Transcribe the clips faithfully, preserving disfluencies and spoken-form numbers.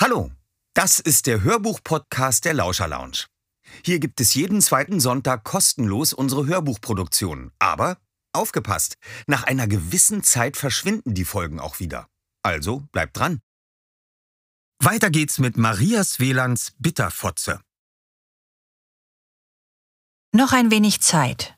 Hallo, das ist der Hörbuch-Podcast der Lauscher Lounge. Hier gibt es jeden zweiten Sonntag kostenlos unsere Hörbuchproduktionen. Aber aufgepasst, nach einer gewissen Zeit verschwinden die Folgen auch wieder. Also bleibt dran. Weiter geht's mit Maria Svelands Bitterfotze. Noch ein wenig Zeit.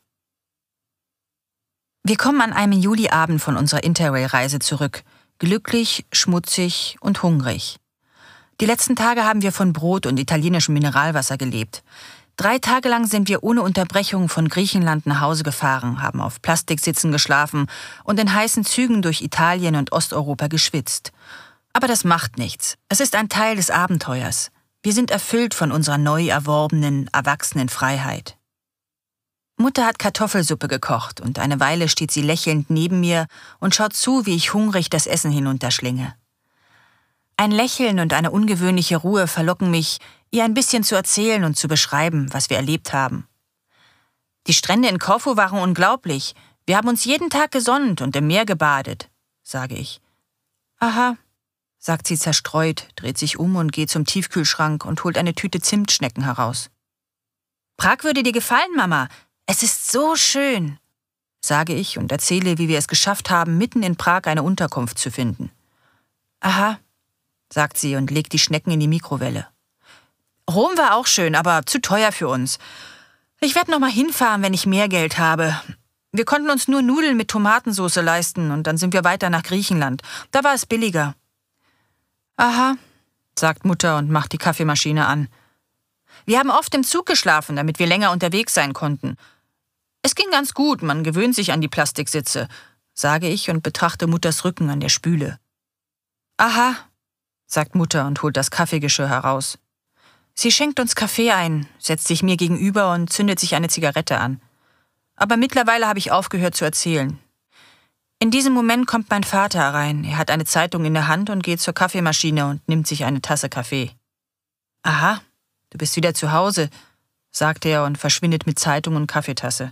Wir kommen an einem Juliabend von unserer Interrail-Reise zurück. Glücklich, schmutzig und hungrig. Die letzten Tage haben wir von Brot und italienischem Mineralwasser gelebt. Drei Tage lang sind wir ohne Unterbrechung von Griechenland nach Hause gefahren, haben auf Plastiksitzen geschlafen und in heißen Zügen durch Italien und Osteuropa geschwitzt. Aber das macht nichts. Es ist ein Teil des Abenteuers. Wir sind erfüllt von unserer neu erworbenen, erwachsenen Freiheit. Mutter hat Kartoffelsuppe gekocht und eine Weile steht sie lächelnd neben mir und schaut zu, wie ich hungrig das Essen hinunterschlinge. Ein Lächeln und eine ungewöhnliche Ruhe verlocken mich, ihr ein bisschen zu erzählen und zu beschreiben, was wir erlebt haben. Die Strände in Korfu waren unglaublich. Wir haben uns jeden Tag gesonnt und im Meer gebadet, sage ich. Aha, sagt sie zerstreut, dreht sich um und geht zum Tiefkühlschrank und holt eine Tüte Zimtschnecken heraus. Prag würde dir gefallen, Mama. Es ist so schön, sage ich und erzähle, wie wir es geschafft haben, mitten in Prag eine Unterkunft zu finden. Aha, sagt sie und legt die Schnecken in die Mikrowelle. Rom war auch schön, aber zu teuer für uns. Ich werde noch mal hinfahren, wenn ich mehr Geld habe. Wir konnten uns nur Nudeln mit Tomatensauce leisten und dann sind wir weiter nach Griechenland. Da war es billiger. Aha, sagt Mutter und macht die Kaffeemaschine an. Wir haben oft im Zug geschlafen, damit wir länger unterwegs sein konnten. Es ging ganz gut, man gewöhnt sich an die Plastiksitze, sage ich und betrachte Mutters Rücken an der Spüle. Aha, sagt Mutter und holt das Kaffeegeschirr heraus. Sie schenkt uns Kaffee ein, setzt sich mir gegenüber und zündet sich eine Zigarette an. Aber mittlerweile habe ich aufgehört zu erzählen. In diesem Moment kommt mein Vater herein. Er hat eine Zeitung in der Hand und geht zur Kaffeemaschine und nimmt sich eine Tasse Kaffee. Aha, du bist wieder zu Hause, sagt er und verschwindet mit Zeitung und Kaffeetasse.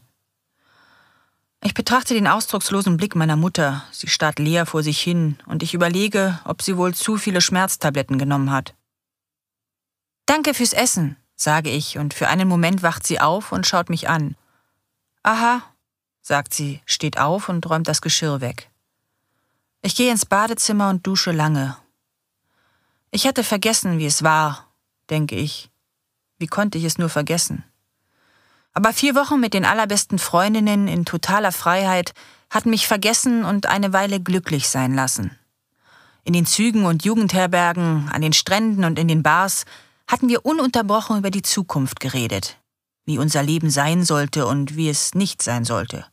Ich betrachte den ausdruckslosen Blick meiner Mutter. Sie starrt leer vor sich hin und ich überlege, ob sie wohl zu viele Schmerztabletten genommen hat. Danke fürs Essen, sage ich und für einen Moment wacht sie auf und schaut mich an. Aha, sagt sie, steht auf und räumt das Geschirr weg. Ich gehe ins Badezimmer und dusche lange. Ich hatte vergessen, wie es war, denke ich. Wie konnte ich es nur vergessen? Aber vier Wochen mit den allerbesten Freundinnen in totaler Freiheit hatten mich vergessen und eine Weile glücklich sein lassen. In den Zügen und Jugendherbergen, an den Stränden und in den Bars hatten wir ununterbrochen über die Zukunft geredet, wie unser Leben sein sollte und wie es nicht sein sollte.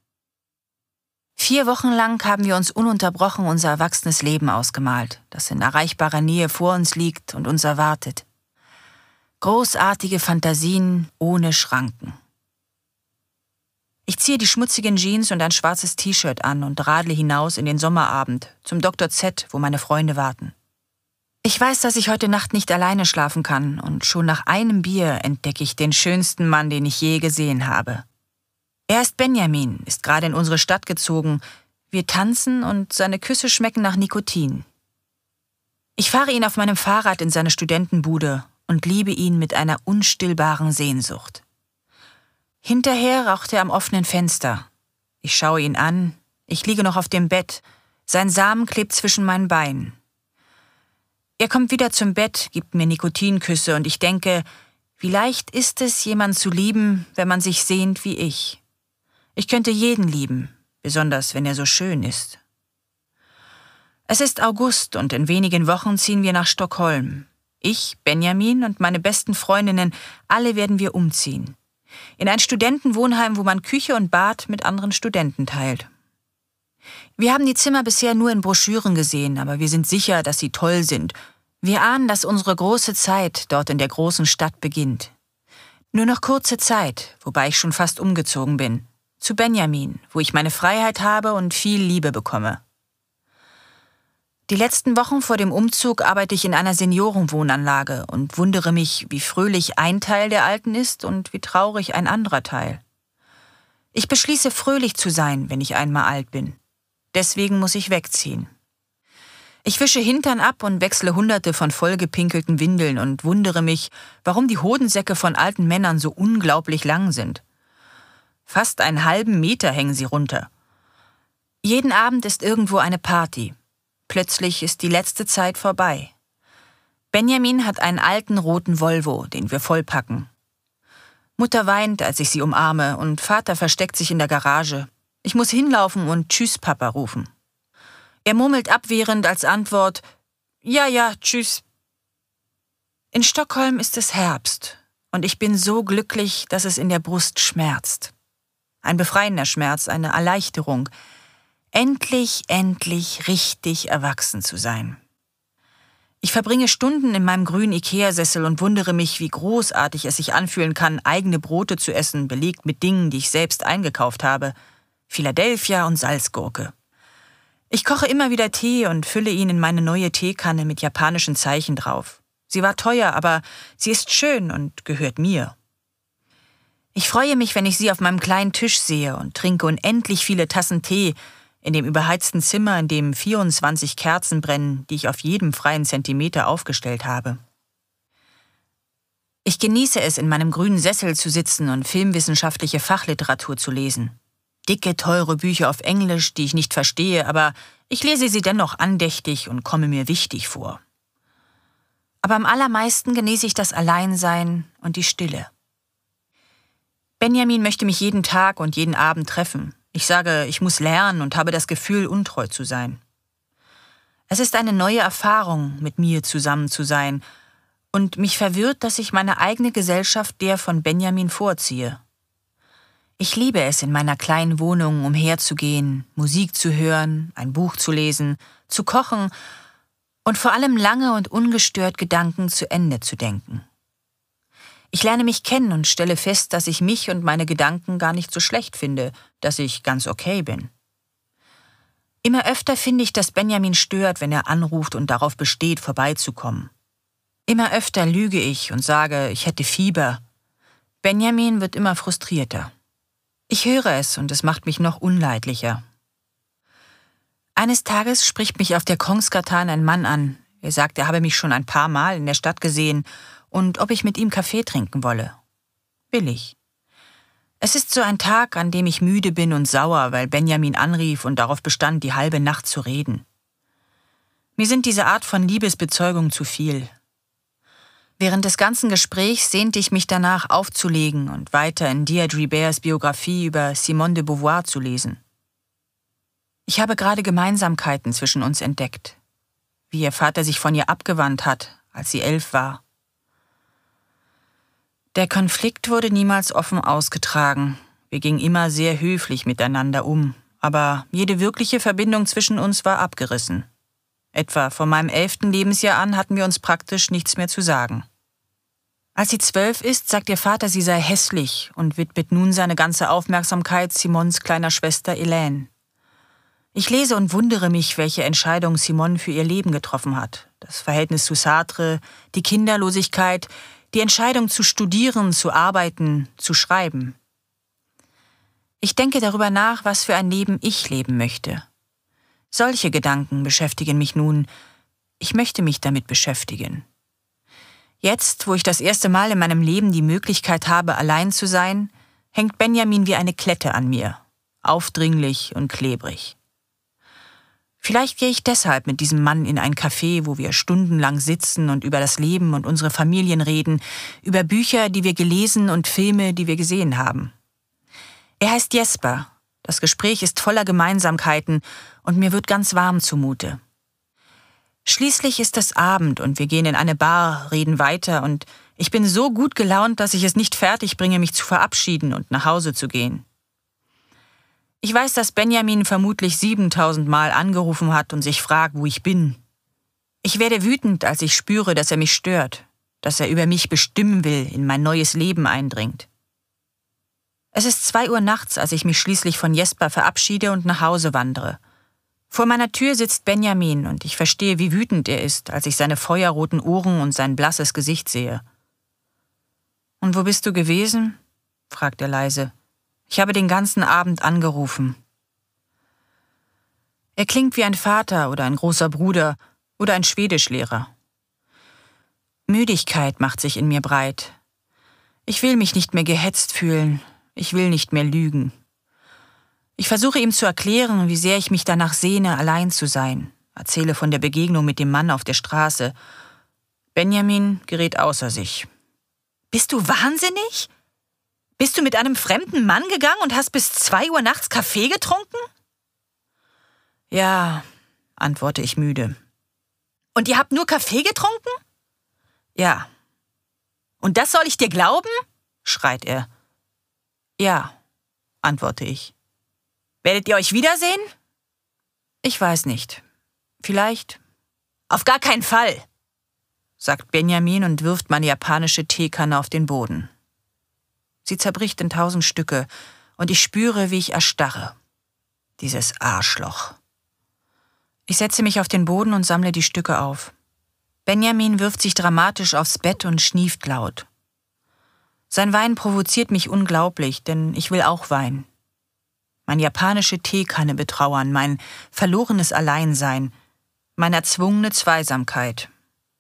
Vier Wochen lang haben wir uns ununterbrochen unser erwachsenes Leben ausgemalt, das in erreichbarer Nähe vor uns liegt und uns erwartet. Großartige Fantasien ohne Schranken. Ich ziehe die schmutzigen Jeans und ein schwarzes T-Shirt an und radle hinaus in den Sommerabend zum Doktor Z, wo meine Freunde warten. Ich weiß, dass ich heute Nacht nicht alleine schlafen kann und schon nach einem Bier entdecke ich den schönsten Mann, den ich je gesehen habe. Er ist Benjamin, ist gerade in unsere Stadt gezogen. Wir tanzen und seine Küsse schmecken nach Nikotin. Ich fahre ihn auf meinem Fahrrad in seine Studentenbude und liebe ihn mit einer unstillbaren Sehnsucht. Hinterher raucht er am offenen Fenster. Ich schaue ihn an, ich liege noch auf dem Bett, sein Samen klebt zwischen meinen Beinen. Er kommt wieder zum Bett, gibt mir Nikotinküsse und ich denke, wie leicht ist es, jemanden zu lieben, wenn man sich sehnt wie ich. Ich könnte jeden lieben, besonders wenn er so schön ist. Es ist August und in wenigen Wochen ziehen wir nach Stockholm. Ich, Benjamin und meine besten Freundinnen, alle werden wir umziehen. In ein Studentenwohnheim, wo man Küche und Bad mit anderen Studenten teilt. Wir haben die Zimmer bisher nur in Broschüren gesehen, aber wir sind sicher, dass sie toll sind. Wir ahnen, dass unsere große Zeit dort in der großen Stadt beginnt. Nur noch kurze Zeit, wobei ich schon fast umgezogen bin. Zu Benjamin, wo ich meine Freiheit habe und viel Liebe bekomme. Die letzten Wochen vor dem Umzug arbeite ich in einer Seniorenwohnanlage und wundere mich, wie fröhlich ein Teil der Alten ist und wie traurig ein anderer Teil. Ich beschließe, fröhlich zu sein, wenn ich einmal alt bin. Deswegen muss ich wegziehen. Ich wische Hintern ab und wechsle hunderte von vollgepinkelten Windeln und wundere mich, warum die Hodensäcke von alten Männern so unglaublich lang sind. Fast einen halben Meter hängen sie runter. Jeden Abend ist irgendwo eine Party. Plötzlich ist die letzte Zeit vorbei. Benjamin hat einen alten roten Volvo, den wir vollpacken. Mutter weint, als ich sie umarme, und Vater versteckt sich in der Garage. Ich muss hinlaufen und Tschüss, Papa rufen. Er murmelt abwehrend als Antwort: Ja, ja, tschüss. In Stockholm ist es Herbst und ich bin so glücklich, dass es in der Brust schmerzt. Ein befreiender Schmerz, eine Erleichterung. Endlich, endlich richtig erwachsen zu sein. Ich verbringe Stunden in meinem grünen Ikea-Sessel und wundere mich, wie großartig es sich anfühlen kann, eigene Brote zu essen, belegt mit Dingen, die ich selbst eingekauft habe. Philadelphia und Salzgurke. Ich koche immer wieder Tee und fülle ihn in meine neue Teekanne mit japanischen Zeichen drauf. Sie war teuer, aber sie ist schön und gehört mir. Ich freue mich, wenn ich sie auf meinem kleinen Tisch sehe und trinke unendlich viele Tassen Tee in dem überheizten Zimmer, in dem vierundzwanzig Kerzen brennen, die ich auf jedem freien Zentimeter aufgestellt habe. Ich genieße es, in meinem grünen Sessel zu sitzen und filmwissenschaftliche Fachliteratur zu lesen. Dicke, teure Bücher auf Englisch, die ich nicht verstehe, aber ich lese sie dennoch andächtig und komme mir wichtig vor. Aber am allermeisten genieße ich das Alleinsein und die Stille. Benjamin möchte mich jeden Tag und jeden Abend treffen. Ich sage, ich muss lernen und habe das Gefühl, untreu zu sein. Es ist eine neue Erfahrung, mit mir zusammen zu sein, und mich verwirrt, dass ich meine eigene Gesellschaft der von Benjamin vorziehe. Ich liebe es, in meiner kleinen Wohnung umherzugehen, Musik zu hören, ein Buch zu lesen, zu kochen und vor allem lange und ungestört Gedanken zu Ende zu denken. Ich lerne mich kennen und stelle fest, dass ich mich und meine Gedanken gar nicht so schlecht finde, dass ich ganz okay bin. Immer öfter finde ich, dass Benjamin stört, wenn er anruft und darauf besteht, vorbeizukommen. Immer öfter lüge ich und sage, ich hätte Fieber. Benjamin wird immer frustrierter. Ich höre es und es macht mich noch unleidlicher. Eines Tages spricht mich auf der Kongsgatan ein Mann an. Er sagt, er habe mich schon ein paar Mal in der Stadt gesehen und ob ich mit ihm Kaffee trinken wolle. Billig. Es ist so ein Tag, an dem ich müde bin und sauer, weil Benjamin anrief und darauf bestand, die halbe Nacht zu reden. Mir sind diese Art von Liebesbezeugung zu viel. Während des ganzen Gesprächs sehnte ich mich danach aufzulegen und weiter in Deirdre Bares Biografie über Simone de Beauvoir zu lesen. Ich habe gerade Gemeinsamkeiten zwischen uns entdeckt, wie ihr Vater sich von ihr abgewandt hat, als sie elf war. Der Konflikt wurde niemals offen ausgetragen. Wir gingen immer sehr höflich miteinander um, aber jede wirkliche Verbindung zwischen uns war abgerissen. Etwa von meinem elften Lebensjahr an hatten wir uns praktisch nichts mehr zu sagen. Als sie zwölf ist, sagt ihr Vater, sie sei hässlich und widmet nun seine ganze Aufmerksamkeit Simons kleiner Schwester Hélène. Ich lese und wundere mich, welche Entscheidung Simone für ihr Leben getroffen hat. Das Verhältnis zu Sartre, die Kinderlosigkeit, die Entscheidung zu studieren, zu arbeiten, zu schreiben. Ich denke darüber nach, was für ein Leben ich leben möchte. Solche Gedanken beschäftigen mich nun. Ich möchte mich damit beschäftigen. Jetzt, wo ich das erste Mal in meinem Leben die Möglichkeit habe, allein zu sein, hängt Benjamin wie eine Klette an mir, aufdringlich und klebrig. Vielleicht gehe ich deshalb mit diesem Mann in ein Café, wo wir stundenlang sitzen und über das Leben und unsere Familien reden, über Bücher, die wir gelesen und Filme, die wir gesehen haben. Er heißt Jesper. Das Gespräch ist voller Gemeinsamkeiten und mir wird ganz warm zumute. Schließlich ist es Abend und wir gehen in eine Bar, reden weiter und ich bin so gut gelaunt, dass ich es nicht fertig bringe, mich zu verabschieden und nach Hause zu gehen. Ich weiß, dass Benjamin vermutlich siebentausend Mal angerufen hat und sich fragt, wo ich bin. Ich werde wütend, als ich spüre, dass er mich stört, dass er über mich bestimmen will, in mein neues Leben eindringt. Es ist zwei Uhr nachts, als ich mich schließlich von Jesper verabschiede und nach Hause wandere. Vor meiner Tür sitzt Benjamin und ich verstehe, wie wütend er ist, als ich seine feuerroten Ohren und sein blasses Gesicht sehe. »Und wo bist du gewesen?« fragt er leise. »Ich habe den ganzen Abend angerufen.« Er klingt wie ein Vater oder ein großer Bruder oder ein Schwedischlehrer. Müdigkeit macht sich in mir breit. Ich will mich nicht mehr gehetzt fühlen. Ich will nicht mehr lügen. Ich versuche ihm zu erklären, wie sehr ich mich danach sehne, allein zu sein. Erzähle von der Begegnung mit dem Mann auf der Straße. Benjamin gerät außer sich. »Bist du wahnsinnig? Bist du mit einem fremden Mann gegangen und hast bis zwei Uhr nachts Kaffee getrunken?« »Ja«, antworte ich müde. »Und ihr habt nur Kaffee getrunken?« »Ja.« »Und das soll ich dir glauben?« schreit er. »Ja«, antworte ich. »Werdet ihr euch wiedersehen?« »Ich weiß nicht. Vielleicht.« »Auf gar keinen Fall«, sagt Benjamin und wirft meine japanische Teekanne auf den Boden. Sie zerbricht in tausend Stücke und ich spüre, wie ich erstarre. Dieses Arschloch. Ich setze mich auf den Boden und sammle die Stücke auf. Benjamin wirft sich dramatisch aufs Bett und schnieft laut. Sein Weinen provoziert mich unglaublich, denn ich will auch weinen. Meine japanische Teekanne betrauern, mein verlorenes Alleinsein, meine erzwungene Zweisamkeit.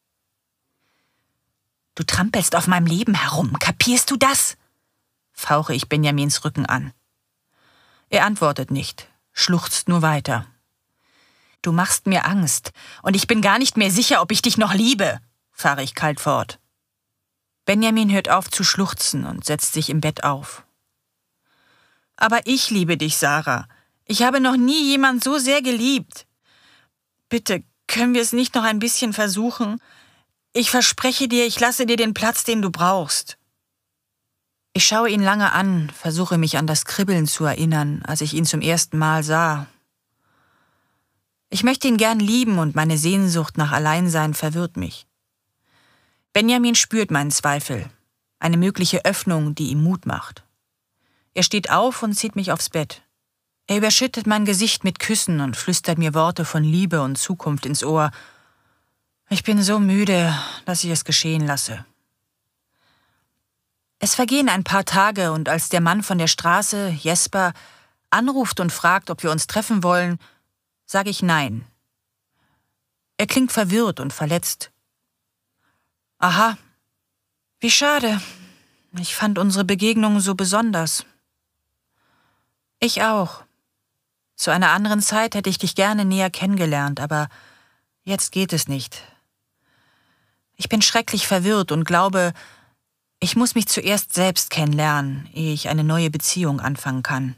»Du trampelst auf meinem Leben herum, kapierst du das?« fauche ich Benjamins Rücken an. Er antwortet nicht, schluchzt nur weiter. »Du machst mir Angst, und ich bin gar nicht mehr sicher, ob ich dich noch liebe«, fahre ich kalt fort. Benjamin hört auf zu schluchzen und setzt sich im Bett auf. »Aber ich liebe dich, Sarah. Ich habe noch nie jemand so sehr geliebt. Bitte, können wir es nicht noch ein bisschen versuchen? Ich verspreche dir, ich lasse dir den Platz, den du brauchst.« Ich schaue ihn lange an, versuche mich an das Kribbeln zu erinnern, als ich ihn zum ersten Mal sah. Ich möchte ihn gern lieben und meine Sehnsucht nach Alleinsein verwirrt mich. Benjamin spürt meinen Zweifel, eine mögliche Öffnung, die ihm Mut macht. Er steht auf und zieht mich aufs Bett. Er überschüttet mein Gesicht mit Küssen und flüstert mir Worte von Liebe und Zukunft ins Ohr. Ich bin so müde, dass ich es geschehen lasse. Es vergehen ein paar Tage und als der Mann von der Straße, Jesper, anruft und fragt, ob wir uns treffen wollen, sage ich nein. Er klingt verwirrt und verletzt. Aha, wie schade. Ich fand unsere Begegnung so besonders. Ich auch. Zu einer anderen Zeit hätte ich dich gerne näher kennengelernt, aber jetzt geht es nicht. Ich bin schrecklich verwirrt und glaube, ich muss mich zuerst selbst kennenlernen, ehe ich eine neue Beziehung anfangen kann.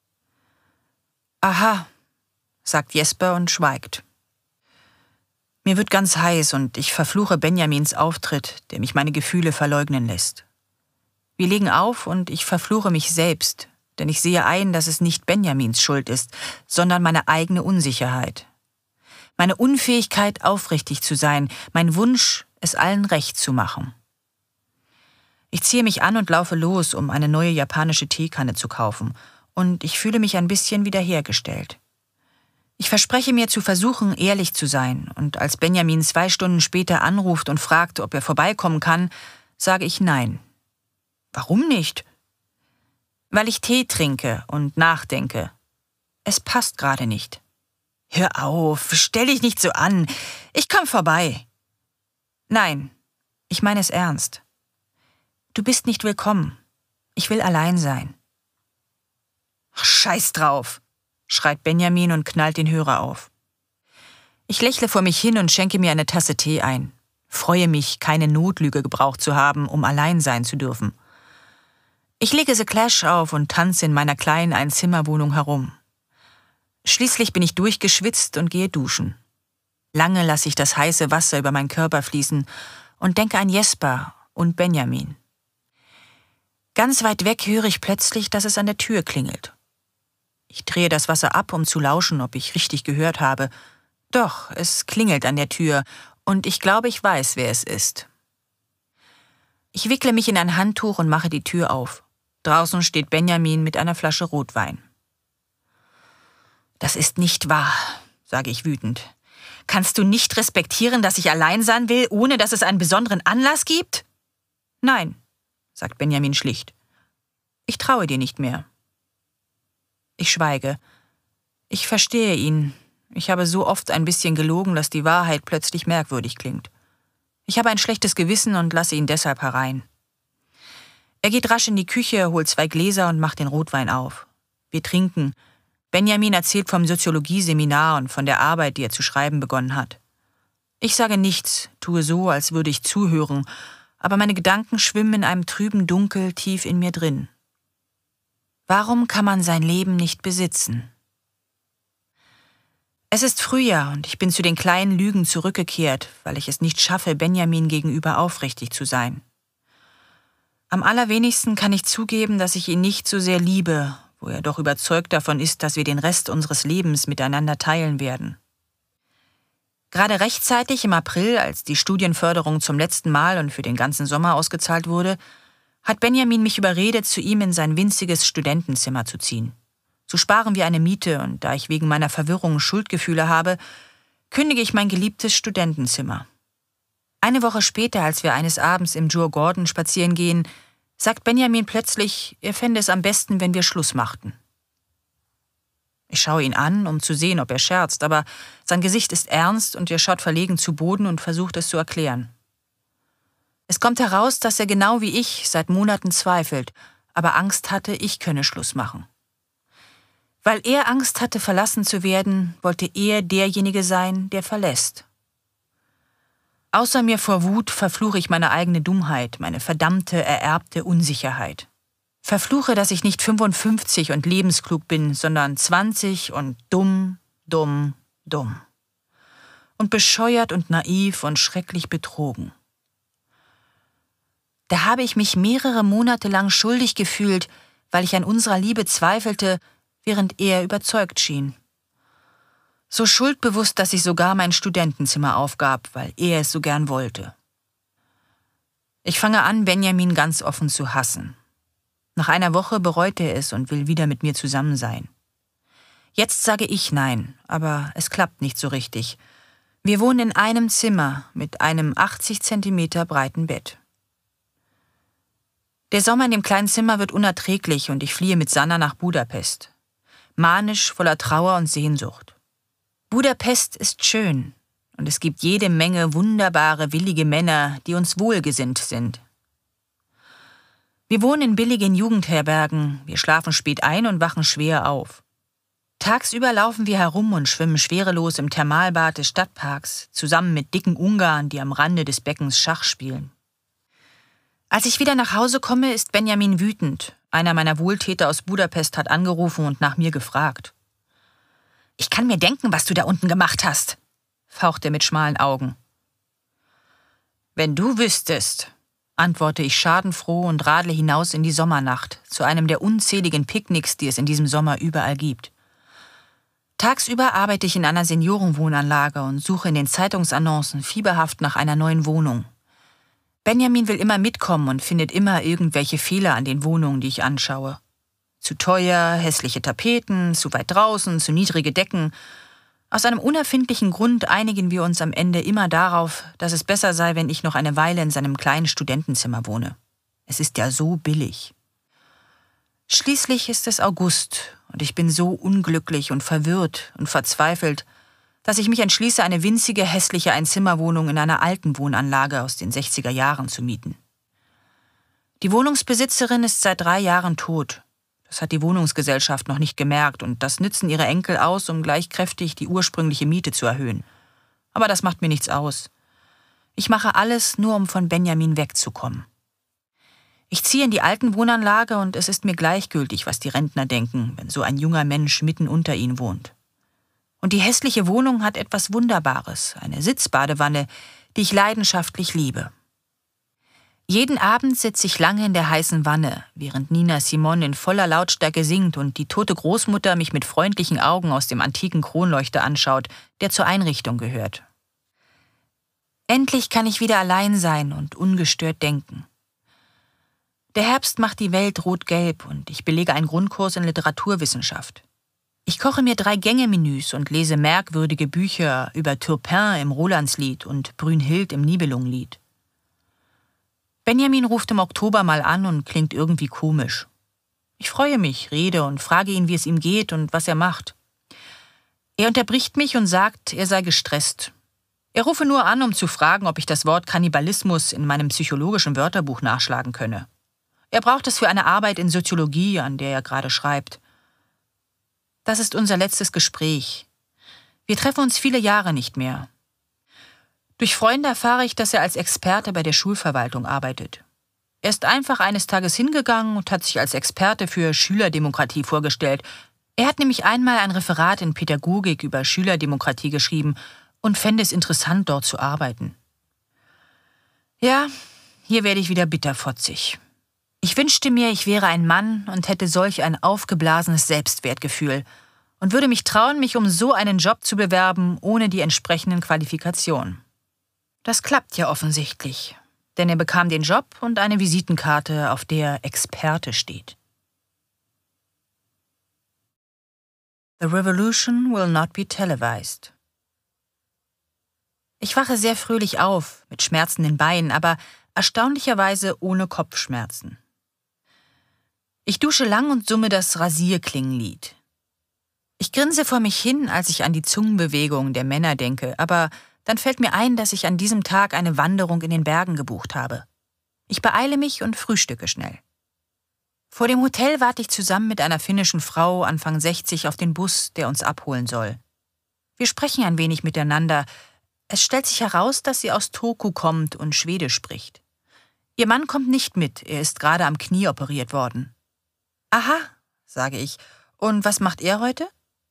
Aha, sagt Jesper und schweigt. Mir wird ganz heiß und ich verfluche Benjamins Auftritt, der mich meine Gefühle verleugnen lässt. Wir legen auf und ich verfluche mich selbst, denn ich sehe ein, dass es nicht Benjamins Schuld ist, sondern meine eigene Unsicherheit. Meine Unfähigkeit, aufrichtig zu sein, mein Wunsch, es allen recht zu machen. Ich ziehe mich an und laufe los, um eine neue japanische Teekanne zu kaufen, und ich fühle mich ein bisschen wiederhergestellt. Ich verspreche mir zu versuchen, ehrlich zu sein, und als Benjamin zwei Stunden später anruft und fragt, ob er vorbeikommen kann, sage ich nein. Warum nicht? Weil ich Tee trinke und nachdenke. Es passt gerade nicht. Hör auf, stell dich nicht so an. Ich komm vorbei. Nein, ich meine es ernst. Du bist nicht willkommen. Ich will allein sein. Ach, scheiß drauf, schreit Benjamin und knallt den Hörer auf. Ich lächle vor mich hin und schenke mir eine Tasse Tee ein. Freue mich, keine Notlüge gebraucht zu haben, um allein sein zu dürfen. Ich lege The Clash auf und tanze in meiner kleinen Einzimmerwohnung herum. Schließlich bin ich durchgeschwitzt und gehe duschen. Lange lasse ich das heiße Wasser über meinen Körper fließen und denke an Jesper und Benjamin. Ganz weit weg höre ich plötzlich, dass es an der Tür klingelt. Ich drehe das Wasser ab, um zu lauschen, ob ich richtig gehört habe. Doch, es klingelt an der Tür und ich glaube, ich weiß, wer es ist. Ich wickle mich in ein Handtuch und mache die Tür auf. Draußen steht Benjamin mit einer Flasche Rotwein. Das ist nicht wahr, sage ich wütend. Kannst du nicht respektieren, dass ich allein sein will, ohne dass es einen besonderen Anlass gibt? Nein, sagt Benjamin schlicht. Ich traue dir nicht mehr. Ich schweige. Ich verstehe ihn, Ich habe so oft ein bisschen gelogen, dass die Wahrheit plötzlich merkwürdig klingt. Ich habe ein schlechtes Gewissen und lasse ihn deshalb herein. Er geht rasch in die Küche, holt zwei Gläser und macht den Rotwein auf. Wir trinken. Benjamin erzählt vom Soziologieseminar und von der Arbeit, die er zu schreiben begonnen hat. Ich sage nichts, tue so, als würde ich zuhören, aber meine Gedanken schwimmen in einem trüben Dunkel tief in mir drin. Warum kann man sein Leben nicht besitzen? Es ist Frühjahr und ich bin zu den kleinen Lügen zurückgekehrt, weil ich es nicht schaffe, Benjamin gegenüber aufrichtig zu sein. Am allerwenigsten kann ich zugeben, dass ich ihn nicht so sehr liebe, wo er doch überzeugt davon ist, dass wir den Rest unseres Lebens miteinander teilen werden. Gerade rechtzeitig im April, als die Studienförderung zum letzten Mal und für den ganzen Sommer ausgezahlt wurde, hat Benjamin mich überredet, zu ihm in sein winziges Studentenzimmer zu ziehen. So sparen wir eine Miete und da ich wegen meiner Verwirrung Schuldgefühle habe, kündige ich mein geliebtes Studentenzimmer. Eine Woche später, als wir eines Abends im Djurgården spazieren gehen, sagt Benjamin plötzlich, er fände es am besten, wenn wir Schluss machten. Ich schaue ihn an, um zu sehen, ob er scherzt, aber sein Gesicht ist ernst und er schaut verlegen zu Boden und versucht es zu erklären. Es kommt heraus, dass er genau wie ich seit Monaten zweifelt, aber Angst hatte, ich könne Schluss machen. Weil er Angst hatte, verlassen zu werden, wollte er derjenige sein, der verlässt. Außer mir vor Wut verfluche ich meine eigene Dummheit, meine verdammte, ererbte Unsicherheit. Verfluche, dass ich nicht fünfundfünfzig und lebensklug bin, sondern zwanzig und dumm, dumm, dumm. Und bescheuert und naiv und schrecklich betrogen. Da habe ich mich mehrere Monate lang schuldig gefühlt, weil ich an unserer Liebe zweifelte, während er überzeugt schien. So schuldbewusst, dass ich sogar mein Studentenzimmer aufgab, weil er es so gern wollte. Ich fange an, Benjamin ganz offen zu hassen. Nach einer Woche bereut er es und will wieder mit mir zusammen sein. Jetzt sage ich nein, aber es klappt nicht so richtig. Wir wohnen in einem Zimmer mit einem achtzig Zentimeter breiten Bett. Der Sommer in dem kleinen Zimmer wird unerträglich und ich fliehe mit Sanna nach Budapest. Manisch, voller Trauer und Sehnsucht. Budapest ist schön und es gibt jede Menge wunderbare, willige Männer, die uns wohlgesinnt sind. Wir wohnen in billigen Jugendherbergen, wir schlafen spät ein und wachen schwer auf. Tagsüber laufen wir herum und schwimmen schwerelos im Thermalbad des Stadtparks, zusammen mit dicken Ungarn, die am Rande des Beckens Schach spielen. Als ich wieder nach Hause komme, ist Benjamin wütend. Einer meiner Wohltäter aus Budapest hat angerufen und nach mir gefragt. »Ich kann mir denken, was du da unten gemacht hast«, faucht er mit schmalen Augen. »Wenn du wüsstest«, antworte ich schadenfroh und radle hinaus in die Sommernacht, zu einem der unzähligen Picknicks, die es in diesem Sommer überall gibt. Tagsüber arbeite ich in einer Seniorenwohnanlage und suche in den Zeitungsannoncen fieberhaft nach einer neuen Wohnung. Benjamin will immer mitkommen und findet immer irgendwelche Fehler an den Wohnungen, die ich anschaue. Zu teuer, hässliche Tapeten, zu weit draußen, zu niedrige Decken. Aus einem unerfindlichen Grund einigen wir uns am Ende immer darauf, dass es besser sei, wenn ich noch eine Weile in seinem kleinen Studentenzimmer wohne. Es ist ja so billig. Schließlich ist es August und ich bin so unglücklich und verwirrt und verzweifelt, dass ich mich entschließe, eine winzige, hässliche Einzimmerwohnung in einer alten Wohnanlage aus den sechziger Jahren zu mieten. Die Wohnungsbesitzerin ist seit drei Jahren tot. Das hat die Wohnungsgesellschaft noch nicht gemerkt und das nützen ihre Enkel aus, um gleich kräftig die ursprüngliche Miete zu erhöhen. Aber das macht mir nichts aus. Ich mache alles, nur um von Benjamin wegzukommen. Ich ziehe in die alten Wohnanlage und es ist mir gleichgültig, was die Rentner denken, wenn so ein junger Mensch mitten unter ihnen wohnt. Und die hässliche Wohnung hat etwas Wunderbares, eine Sitzbadewanne, die ich leidenschaftlich liebe. Jeden Abend sitze ich lange in der heißen Wanne, während Nina Simone in voller Lautstärke singt und die tote Großmutter mich mit freundlichen Augen aus dem antiken Kronleuchter anschaut, der zur Einrichtung gehört. Endlich kann ich wieder allein sein und ungestört denken. Der Herbst macht die Welt rot-gelb und ich belege einen Grundkurs in Literaturwissenschaft. Ich koche mir drei Gänge-Menüs und lese merkwürdige Bücher über Turpin im Rolandslied und Brünnhild im Nibelungenlied. Benjamin ruft im Oktober mal an und klingt irgendwie komisch. Ich freue mich, rede und frage ihn, wie es ihm geht und was er macht. Er unterbricht mich und sagt, er sei gestresst. Er rufe nur an, um zu fragen, ob ich das Wort Kannibalismus in meinem psychologischen Wörterbuch nachschlagen könne. Er braucht es für eine Arbeit in Soziologie, an der er gerade schreibt. Das ist unser letztes Gespräch. Wir treffen uns viele Jahre nicht mehr. Durch Freunde erfahre ich, dass er als Experte bei der Schulverwaltung arbeitet. Er ist einfach eines Tages hingegangen und hat sich als Experte für Schülerdemokratie vorgestellt. Er hat nämlich einmal ein Referat in Pädagogik über Schülerdemokratie geschrieben und fände es interessant, dort zu arbeiten. Ja, hier werde ich wieder bitterfotzig. Ich wünschte mir, ich wäre ein Mann und hätte solch ein aufgeblasenes Selbstwertgefühl und würde mich trauen, mich um so einen Job zu bewerben, ohne die entsprechenden Qualifikationen. Das klappt ja offensichtlich, denn er bekam den Job und eine Visitenkarte, auf der Experte steht. The revolution will not be televised. Ich wache sehr fröhlich auf, mit schmerzenden Beinen, aber erstaunlicherweise ohne Kopfschmerzen. Ich dusche lang und summe das Rasierklingenlied. Ich grinse vor mich hin, als ich an die Zungenbewegung der Männer denke, aber dann fällt mir ein, dass ich an diesem Tag eine Wanderung in den Bergen gebucht habe. Ich beeile mich und frühstücke schnell. Vor dem Hotel warte ich zusammen mit einer finnischen Frau, Anfang sechzig, auf den Bus, der uns abholen soll. Wir sprechen ein wenig miteinander. Es stellt sich heraus, dass sie aus Turku kommt und Schwedisch spricht. Ihr Mann kommt nicht mit, er ist gerade am Knie operiert worden. Aha, sage ich. Und was macht er heute?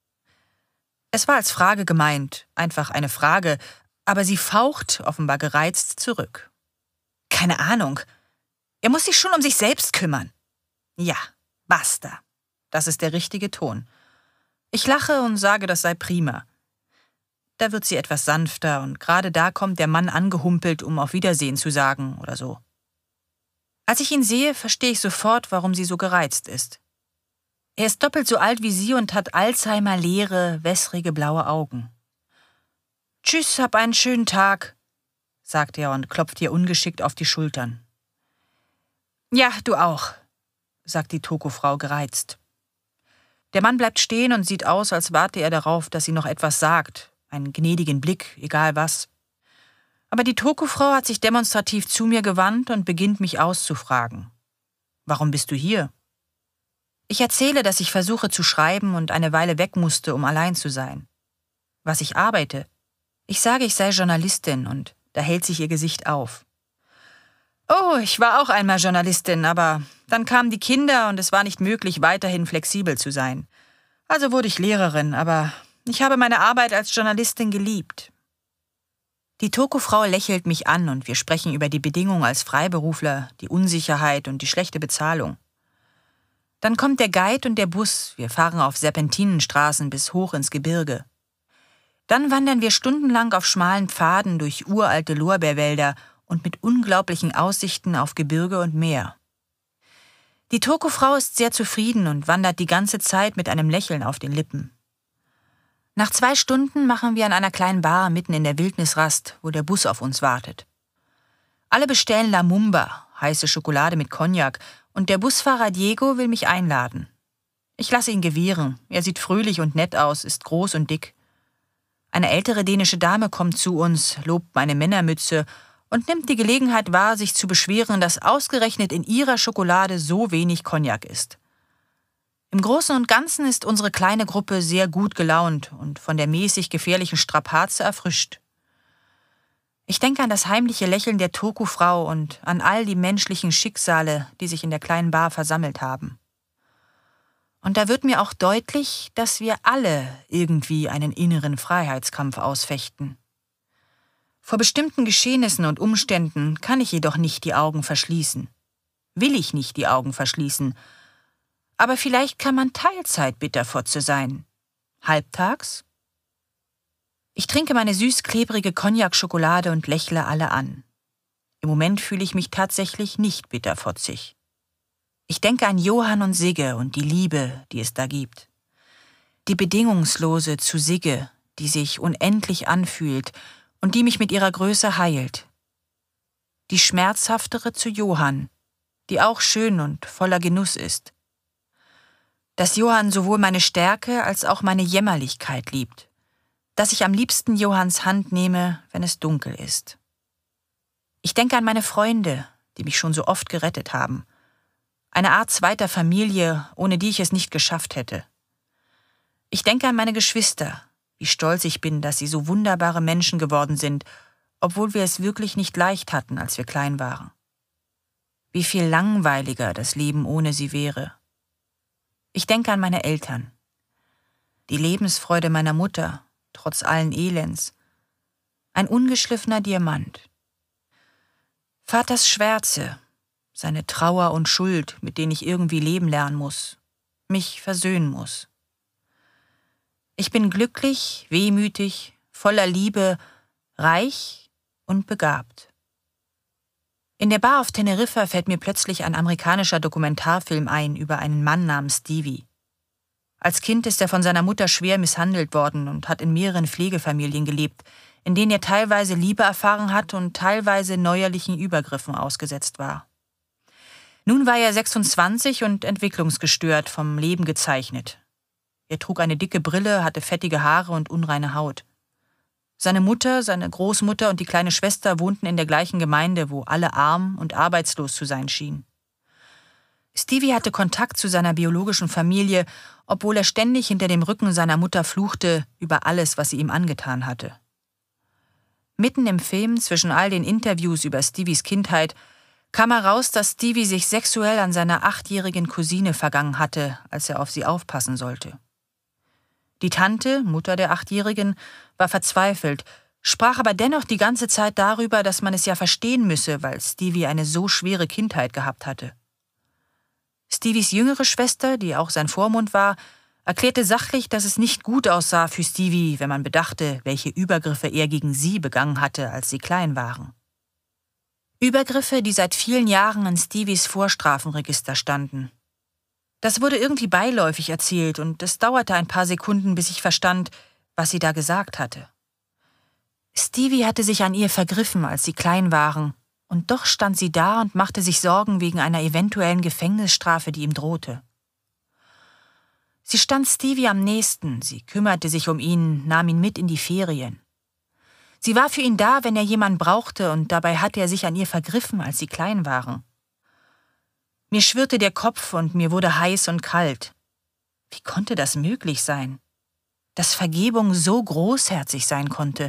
Es war als Frage gemeint, einfach eine Frage, aber sie faucht, offenbar gereizt, zurück. Keine Ahnung. Er muss sich schon um sich selbst kümmern. Ja, basta. Das ist der richtige Ton. Ich lache und sage, das sei prima. Da wird sie etwas sanfter und gerade da kommt der Mann angehumpelt, um auf Wiedersehen zu sagen oder so. Als ich ihn sehe, verstehe ich sofort, warum sie so gereizt ist. Er ist doppelt so alt wie sie und hat Alzheimer leere, wässrige blaue Augen. »Tschüss, hab einen schönen Tag«, sagt er und klopft ihr ungeschickt auf die Schultern. »Ja, du auch«, sagt die Turku-Frau gereizt. Der Mann bleibt stehen und sieht aus, als warte er darauf, dass sie noch etwas sagt, einen gnädigen Blick, egal was. Aber die Turku-Frau hat sich demonstrativ zu mir gewandt und beginnt mich auszufragen. »Warum bist du hier?« Ich erzähle, dass ich versuche zu schreiben und eine Weile weg musste, um allein zu sein. Was ich arbeite. Ich sage, ich sei Journalistin und da hält sich ihr Gesicht auf. Oh, ich war auch einmal Journalistin, aber dann kamen die Kinder und es war nicht möglich, weiterhin flexibel zu sein. Also wurde ich Lehrerin, aber ich habe meine Arbeit als Journalistin geliebt. Die Turku-Frau lächelt mich an und wir sprechen über die Bedingungen als Freiberufler, die Unsicherheit und die schlechte Bezahlung. Dann kommt der Guide und der Bus, wir fahren auf Serpentinenstraßen bis hoch ins Gebirge. Dann wandern wir stundenlang auf schmalen Pfaden durch uralte Lorbeerwälder und mit unglaublichen Aussichten auf Gebirge und Meer. Die Turku-Frau ist sehr zufrieden und wandert die ganze Zeit mit einem Lächeln auf den Lippen. Nach zwei Stunden machen wir an einer kleinen Bar mitten in der Wildnis Rast, wo der Bus auf uns wartet. Alle bestellen La Mumba, heiße Schokolade mit Cognac, und der Busfahrer Diego will mich einladen. Ich lasse ihn gewähren, er sieht fröhlich und nett aus, ist groß und dick. Eine ältere dänische Dame kommt zu uns, lobt meine Männermütze und nimmt die Gelegenheit wahr, sich zu beschweren, dass ausgerechnet in ihrer Schokolade so wenig Cognac ist. Im Großen und Ganzen ist unsere kleine Gruppe sehr gut gelaunt und von der mäßig gefährlichen Strapaze erfrischt. Ich denke an das heimliche Lächeln der Turku-Frau und an all die menschlichen Schicksale, die sich in der kleinen Bar versammelt haben. Und da wird mir auch deutlich, dass wir alle irgendwie einen inneren Freiheitskampf ausfechten. Vor bestimmten Geschehnissen und Umständen kann ich jedoch nicht die Augen verschließen. Will ich nicht die Augen verschließen. Aber vielleicht kann man Teilzeit-Bitterfotze sein. Halbtags? Ich trinke meine süß-klebrige Cognac-Schokolade und lächle alle an. Im Moment fühle ich mich tatsächlich nicht bitterfotzig. Ich denke an Johann und Sigge und die Liebe, die es da gibt. Die bedingungslose zu Sigge, die sich unendlich anfühlt und die mich mit ihrer Größe heilt. Die schmerzhaftere zu Johann, die auch schön und voller Genuss ist. Dass Johann sowohl meine Stärke als auch meine Jämmerlichkeit liebt dass ich am liebsten Johanns Hand nehme, wenn es dunkel ist. Ich denke an meine Freunde, die mich schon so oft gerettet haben. Eine Art zweiter Familie, ohne die ich es nicht geschafft hätte. Ich denke an meine Geschwister, wie stolz ich bin, dass sie so wunderbare Menschen geworden sind, obwohl wir es wirklich nicht leicht hatten, als wir klein waren. Wie viel langweiliger das Leben ohne sie wäre. Ich denke an meine Eltern. Die Lebensfreude meiner Mutter, trotz allen Elends. Ein ungeschliffener Diamant. Vaters Schwärze, seine Trauer und Schuld, mit denen ich irgendwie leben lernen muss, mich versöhnen muss. Ich bin glücklich, wehmütig, voller Liebe, reich und begabt. In der Bar auf Teneriffa fällt mir plötzlich ein amerikanischer Dokumentarfilm ein über einen Mann namens Stevie. Als Kind ist er von seiner Mutter schwer misshandelt worden und hat in mehreren Pflegefamilien gelebt, in denen er teilweise Liebe erfahren hat und teilweise neuerlichen Übergriffen ausgesetzt war. Nun war er sechsundzwanzig und entwicklungsgestört, vom Leben gezeichnet. Er trug eine dicke Brille, hatte fettige Haare und unreine Haut. Seine Mutter, seine Großmutter und die kleine Schwester wohnten in der gleichen Gemeinde, wo alle arm und arbeitslos zu sein schienen. Stevie hatte Kontakt zu seiner biologischen Familie, obwohl er ständig hinter dem Rücken seiner Mutter fluchte über alles, was sie ihm angetan hatte. Mitten im Film, zwischen all den Interviews über Stevies Kindheit, kam heraus, dass Stevie sich sexuell an seiner achtjährigen Cousine vergangen hatte, als er auf sie aufpassen sollte. Die Tante, Mutter der Achtjährigen, war verzweifelt, sprach aber dennoch die ganze Zeit darüber, dass man es ja verstehen müsse, weil Stevie eine so schwere Kindheit gehabt hatte. Stevies jüngere Schwester, die auch sein Vormund war, erklärte sachlich, dass es nicht gut aussah für Stevie, wenn man bedachte, welche Übergriffe er gegen sie begangen hatte, als sie klein waren. Übergriffe, die seit vielen Jahren in Stevies Vorstrafenregister standen. Das wurde irgendwie beiläufig erzählt und es dauerte ein paar Sekunden, bis ich verstand, was sie da gesagt hatte. Stevie hatte sich an ihr vergriffen, als sie klein waren, und doch stand sie da und machte sich Sorgen wegen einer eventuellen Gefängnisstrafe, die ihm drohte. Sie stand Stevie am nächsten, sie kümmerte sich um ihn, nahm ihn mit in die Ferien. Sie war für ihn da, wenn er jemanden brauchte, und dabei hatte er sich an ihr vergriffen, als sie klein waren. Mir schwirrte der Kopf und mir wurde heiß und kalt. Wie konnte das möglich sein? Dass Vergebung so großherzig sein konnte.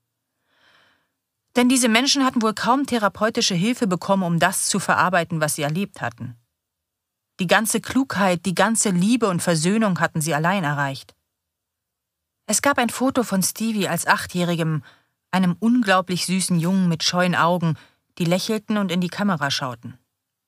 Denn diese Menschen hatten wohl kaum therapeutische Hilfe bekommen, um das zu verarbeiten, was sie erlebt hatten. Die ganze Klugheit, die ganze Liebe und Versöhnung hatten sie allein erreicht. Es gab ein Foto von Stevie als Achtjährigem, einem unglaublich süßen Jungen mit scheuen Augen, die lächelten und in die Kamera schauten.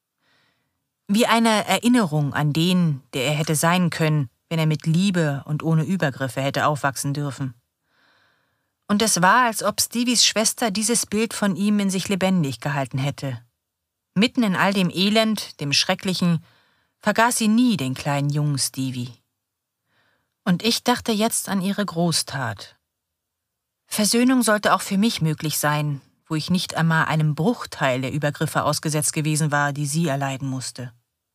Wie eine Erinnerung an den, der er hätte sein können, wenn er mit Liebe und ohne Übergriffe hätte aufwachsen dürfen. Und es war, als ob Stevies Schwester dieses Bild von ihm in sich lebendig gehalten hätte. Mitten in all dem Elend, dem Schrecklichen, vergaß sie nie den kleinen jungen Stevie. Und ich dachte jetzt an ihre Großtat. Versöhnung sollte auch für mich möglich sein, wo ich nicht einmal einem Bruchteil der Übergriffe ausgesetzt gewesen war, die sie erleiden musste.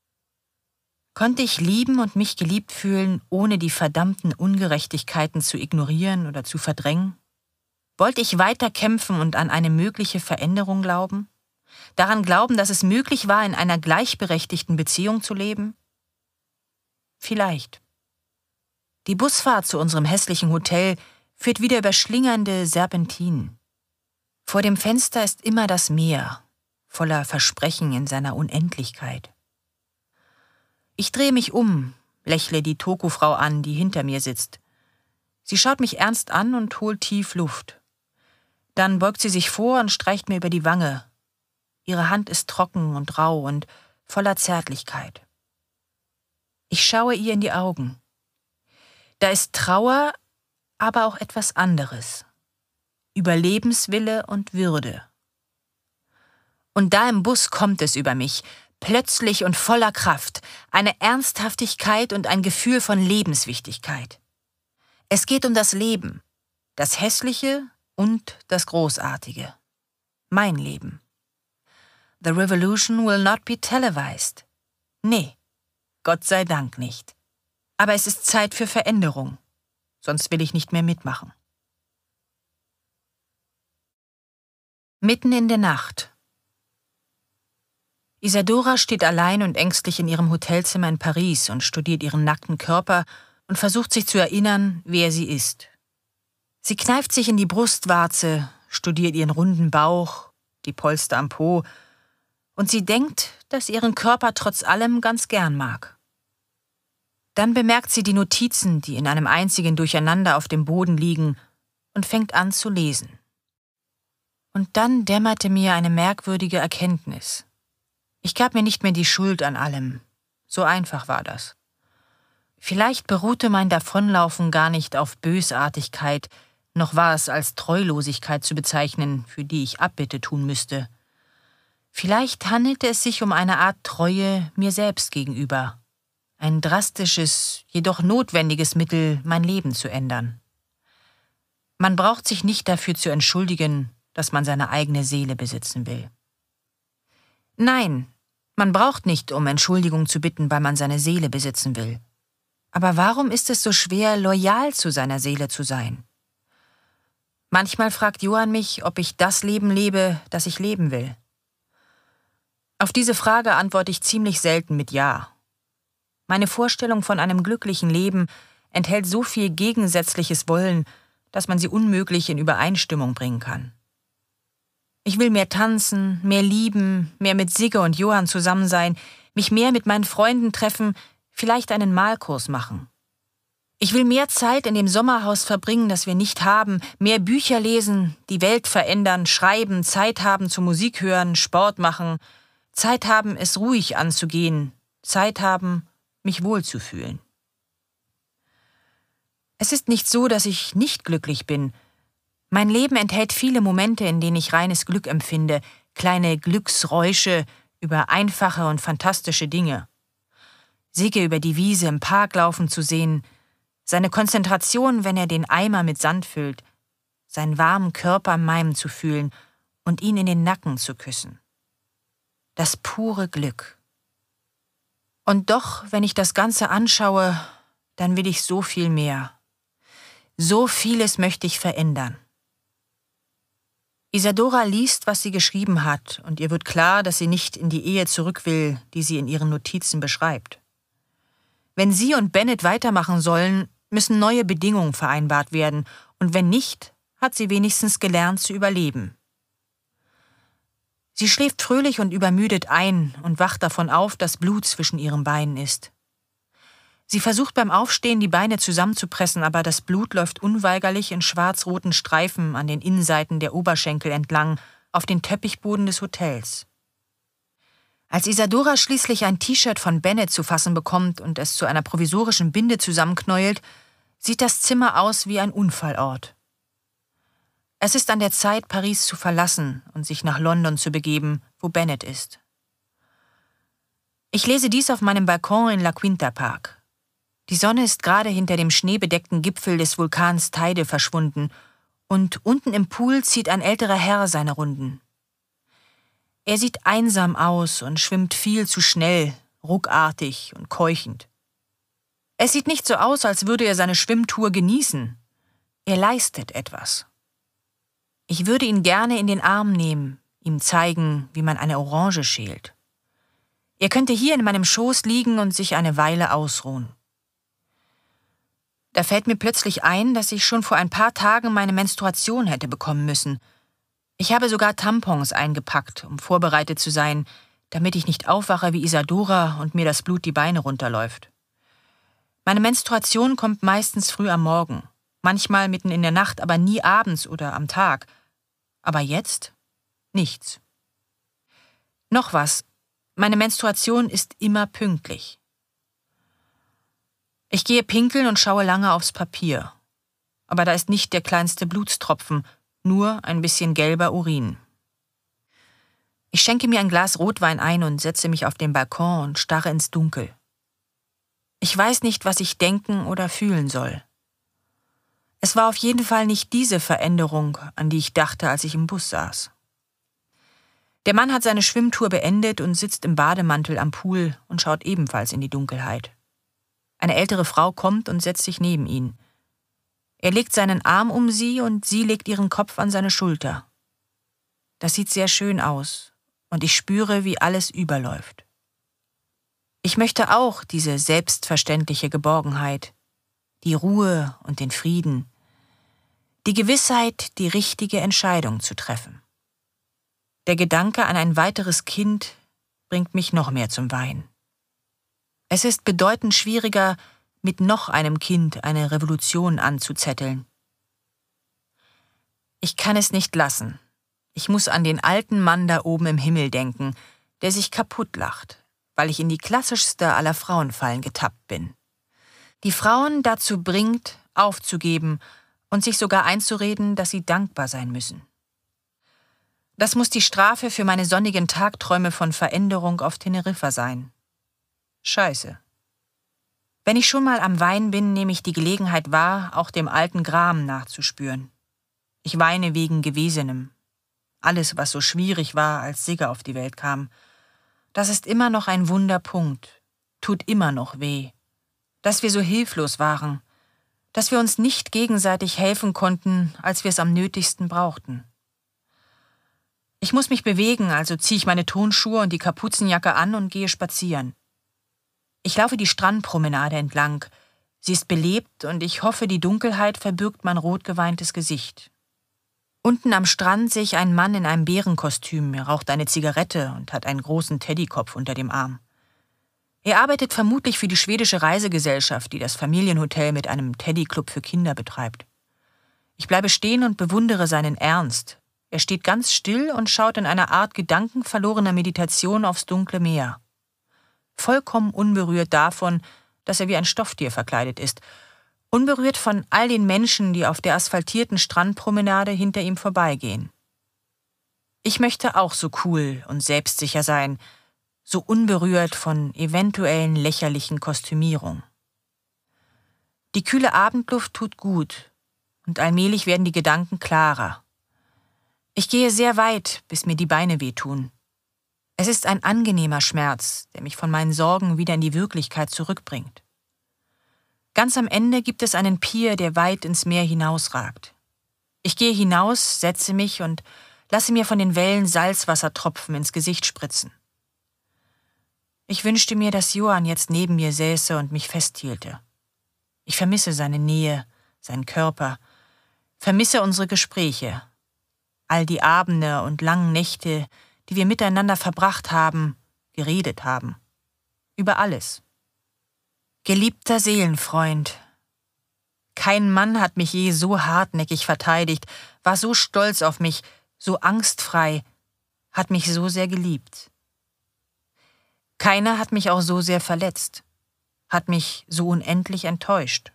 Konnte ich lieben und mich geliebt fühlen, ohne die verdammten Ungerechtigkeiten zu ignorieren oder zu verdrängen? Wollte ich weiter kämpfen und an eine mögliche Veränderung glauben? Daran glauben, dass es möglich war, in einer gleichberechtigten Beziehung zu leben? Vielleicht. Die Busfahrt zu unserem hässlichen Hotel führt wieder über schlingernde Serpentinen. Vor dem Fenster ist immer das Meer, voller Versprechen in seiner Unendlichkeit. Ich drehe mich um, lächle die Toku-Frau an, die hinter mir sitzt. Sie schaut mich ernst an und holt tief Luft. Dann beugt sie sich vor und streicht mir über die Wange. Ihre Hand ist trocken und rau und voller Zärtlichkeit. Ich schaue ihr in die Augen. Da ist Trauer, aber auch etwas anderes. Überlebenswille und Würde. Und da im Bus kommt es über mich, plötzlich und voller Kraft, eine Ernsthaftigkeit und ein Gefühl von Lebenswichtigkeit. Es geht um das Leben, das Hässliche und das Großartige. Mein Leben. The revolution will not be televised. Nee, Gott sei Dank nicht. Aber es ist Zeit für Veränderung, sonst will ich nicht mehr mitmachen. Mitten in der Nacht. Isadora steht allein und ängstlich in ihrem Hotelzimmer in Paris und studiert ihren nackten Körper und versucht sich zu erinnern, wer sie ist. Sie kneift sich in die Brustwarze, studiert ihren runden Bauch, die Polster am Po, und sie denkt, dass sie ihren Körper trotz allem ganz gern mag. Dann bemerkt sie die Notizen, die in einem einzigen Durcheinander auf dem Boden liegen, und fängt an zu lesen. Und dann dämmerte mir eine merkwürdige Erkenntnis. Ich gab mir nicht mehr die Schuld an allem. So einfach war das. Vielleicht beruhte mein Davonlaufen gar nicht auf Bösartigkeit, noch war es als Treulosigkeit zu bezeichnen, für die ich Abbitte tun müsste. Vielleicht handelte es sich um eine Art Treue mir selbst gegenüber. Ein drastisches, jedoch notwendiges Mittel, mein Leben zu ändern. Man braucht sich nicht dafür zu entschuldigen, dass man seine eigene Seele besitzen will. Nein, man braucht nicht um Entschuldigung zu bitten, weil man seine Seele besitzen will. Aber warum ist es so schwer, loyal zu seiner Seele zu sein? Manchmal fragt Johann mich, ob ich das Leben lebe, das ich leben will. Auf diese Frage antworte ich ziemlich selten mit Ja. Meine Vorstellung von einem glücklichen Leben enthält so viel gegensätzliches Wollen, dass man sie unmöglich in Übereinstimmung bringen kann. Ich will mehr tanzen, mehr lieben, mehr mit Sigge und Johann zusammen sein, mich mehr mit meinen Freunden treffen, vielleicht einen Malkurs machen. Ich will mehr Zeit in dem Sommerhaus verbringen, das wir nicht haben, mehr Bücher lesen, die Welt verändern, schreiben, Zeit haben zum Musik hören, Sport machen, Zeit haben, es ruhig anzugehen, Zeit haben, mich wohlzufühlen. Es ist nicht so, dass ich nicht glücklich bin. Mein Leben enthält viele Momente, in denen ich reines Glück empfinde, kleine Glücksräusche über einfache und fantastische Dinge. Sigge über die Wiese im Park laufen zu sehen, seine Konzentration, wenn er den Eimer mit Sand füllt, seinen warmen Körper an meinem zu fühlen und ihn in den Nacken zu küssen. Das pure Glück. Und doch, wenn ich das Ganze anschaue, dann will ich so viel mehr. So vieles möchte ich verändern. Isadora liest, was sie geschrieben hat, und ihr wird klar, dass sie nicht in die Ehe zurück will, die sie in ihren Notizen beschreibt. Wenn sie und Bennett weitermachen sollen, müssen neue Bedingungen vereinbart werden, und wenn nicht, hat sie wenigstens gelernt zu überleben. Sie schläft fröhlich und übermüdet ein und wacht davon auf, dass Blut zwischen ihren Beinen ist. Sie versucht beim Aufstehen, die Beine zusammenzupressen, aber das Blut läuft unweigerlich in schwarz-roten Streifen an den Innenseiten der Oberschenkel entlang auf den Teppichboden des Hotels. Als Isadora schließlich ein T-Shirt von Bennett zu fassen bekommt und es zu einer provisorischen Binde zusammenknäult, sieht das Zimmer aus wie ein Unfallort. Es ist an der Zeit, Paris zu verlassen und sich nach London zu begeben, wo Bennett ist. Ich lese dies auf meinem Balkon in La Quinta Park. Die Sonne ist gerade hinter dem schneebedeckten Gipfel des Vulkans Teide verschwunden und unten im Pool zieht ein älterer Herr seine Runden. Er sieht einsam aus und schwimmt viel zu schnell, ruckartig und keuchend. Es sieht nicht so aus, als würde er seine Schwimmtour genießen. Er leistet etwas. Ich würde ihn gerne in den Arm nehmen, ihm zeigen, wie man eine Orange schält. Er könnte hier in meinem Schoß liegen und sich eine Weile ausruhen. Da fällt mir plötzlich ein, dass ich schon vor ein paar Tagen meine Menstruation hätte bekommen müssen. Ich habe sogar Tampons eingepackt, um vorbereitet zu sein, damit ich nicht aufwache wie Isadora und mir das Blut die Beine runterläuft. Meine Menstruation kommt meistens früh am Morgen, manchmal mitten in der Nacht, aber nie abends oder am Tag. Aber jetzt nichts. Noch was, meine Menstruation ist immer pünktlich. Ich gehe pinkeln und schaue lange aufs Papier. Aber da ist nicht der kleinste Blutstropfen, nur ein bisschen gelber Urin. Ich schenke mir ein Glas Rotwein ein und setze mich auf den Balkon und starre ins Dunkel. Ich weiß nicht, was ich denken oder fühlen soll. Es war auf jeden Fall nicht diese Veränderung, an die ich dachte, als ich im Bus saß. Der Mann hat seine Schwimmtour beendet und sitzt im Bademantel am Pool und schaut ebenfalls in die Dunkelheit. Eine ältere Frau kommt und setzt sich neben ihn. Er legt seinen Arm um sie und sie legt ihren Kopf an seine Schulter. Das sieht sehr schön aus und ich spüre, wie alles überläuft. Ich möchte auch diese selbstverständliche Geborgenheit, die Ruhe und den Frieden, die Gewissheit, die richtige Entscheidung zu treffen. Der Gedanke an ein weiteres Kind bringt mich noch mehr zum Weinen. Es ist bedeutend schwieriger, mit noch einem Kind eine Revolution anzuzetteln. Ich kann es nicht lassen. Ich muss an den alten Mann da oben im Himmel denken, der sich kaputt lacht, weil ich in die klassischste aller Frauenfallen getappt bin. Die Frauen dazu bringt, aufzugeben und sich sogar einzureden, dass sie dankbar sein müssen. Das muss die Strafe für meine sonnigen Tagträume von Veränderung auf Teneriffa sein. Scheiße. Wenn ich schon mal am Weinen bin, nehme ich die Gelegenheit wahr, auch dem alten Gram nachzuspüren. Ich weine wegen Gewesenem. Alles, was so schwierig war, als Sigge auf die Welt kam. Das ist immer noch ein Wunderpunkt. Tut immer noch weh. Dass wir so hilflos waren. Dass wir uns nicht gegenseitig helfen konnten, als wir es am nötigsten brauchten. Ich muss mich bewegen, also ziehe ich meine Turnschuhe und die Kapuzenjacke an und gehe spazieren. Ich laufe die Strandpromenade entlang. Sie ist belebt und ich hoffe, die Dunkelheit verbirgt mein rotgeweintes Gesicht. Unten am Strand sehe ich einen Mann in einem Bärenkostüm. Er raucht eine Zigarette und hat einen großen Teddykopf unter dem Arm. Er arbeitet vermutlich für die schwedische Reisegesellschaft, die das Familienhotel mit einem Teddyclub für Kinder betreibt. Ich bleibe stehen und bewundere seinen Ernst. Er steht ganz still und schaut in einer Art gedankenverlorener Meditation aufs dunkle Meer. Vollkommen unberührt davon, dass er wie ein Stofftier verkleidet ist. Unberührt von all den Menschen, die auf der asphaltierten Strandpromenade hinter ihm vorbeigehen. Ich möchte auch so cool und selbstsicher sein, so unberührt von eventuellen lächerlichen Kostümierungen. Die kühle Abendluft tut gut und allmählich werden die Gedanken klarer. Ich gehe sehr weit, bis mir die Beine wehtun. Es ist ein angenehmer Schmerz, der mich von meinen Sorgen wieder in die Wirklichkeit zurückbringt. Ganz am Ende gibt es einen Pier, der weit ins Meer hinausragt. Ich gehe hinaus, setze mich und lasse mir von den Wellen Salzwassertropfen ins Gesicht spritzen. Ich wünschte mir, dass Johann jetzt neben mir säße und mich festhielte. Ich vermisse seine Nähe, seinen Körper, vermisse unsere Gespräche, all die Abende und langen Nächte, die wir miteinander verbracht haben, geredet haben. Über alles. Geliebter Seelenfreund. Kein Mann hat mich je so hartnäckig verteidigt, war so stolz auf mich, so angstfrei, hat mich so sehr geliebt. Keiner hat mich auch so sehr verletzt, hat mich so unendlich enttäuscht.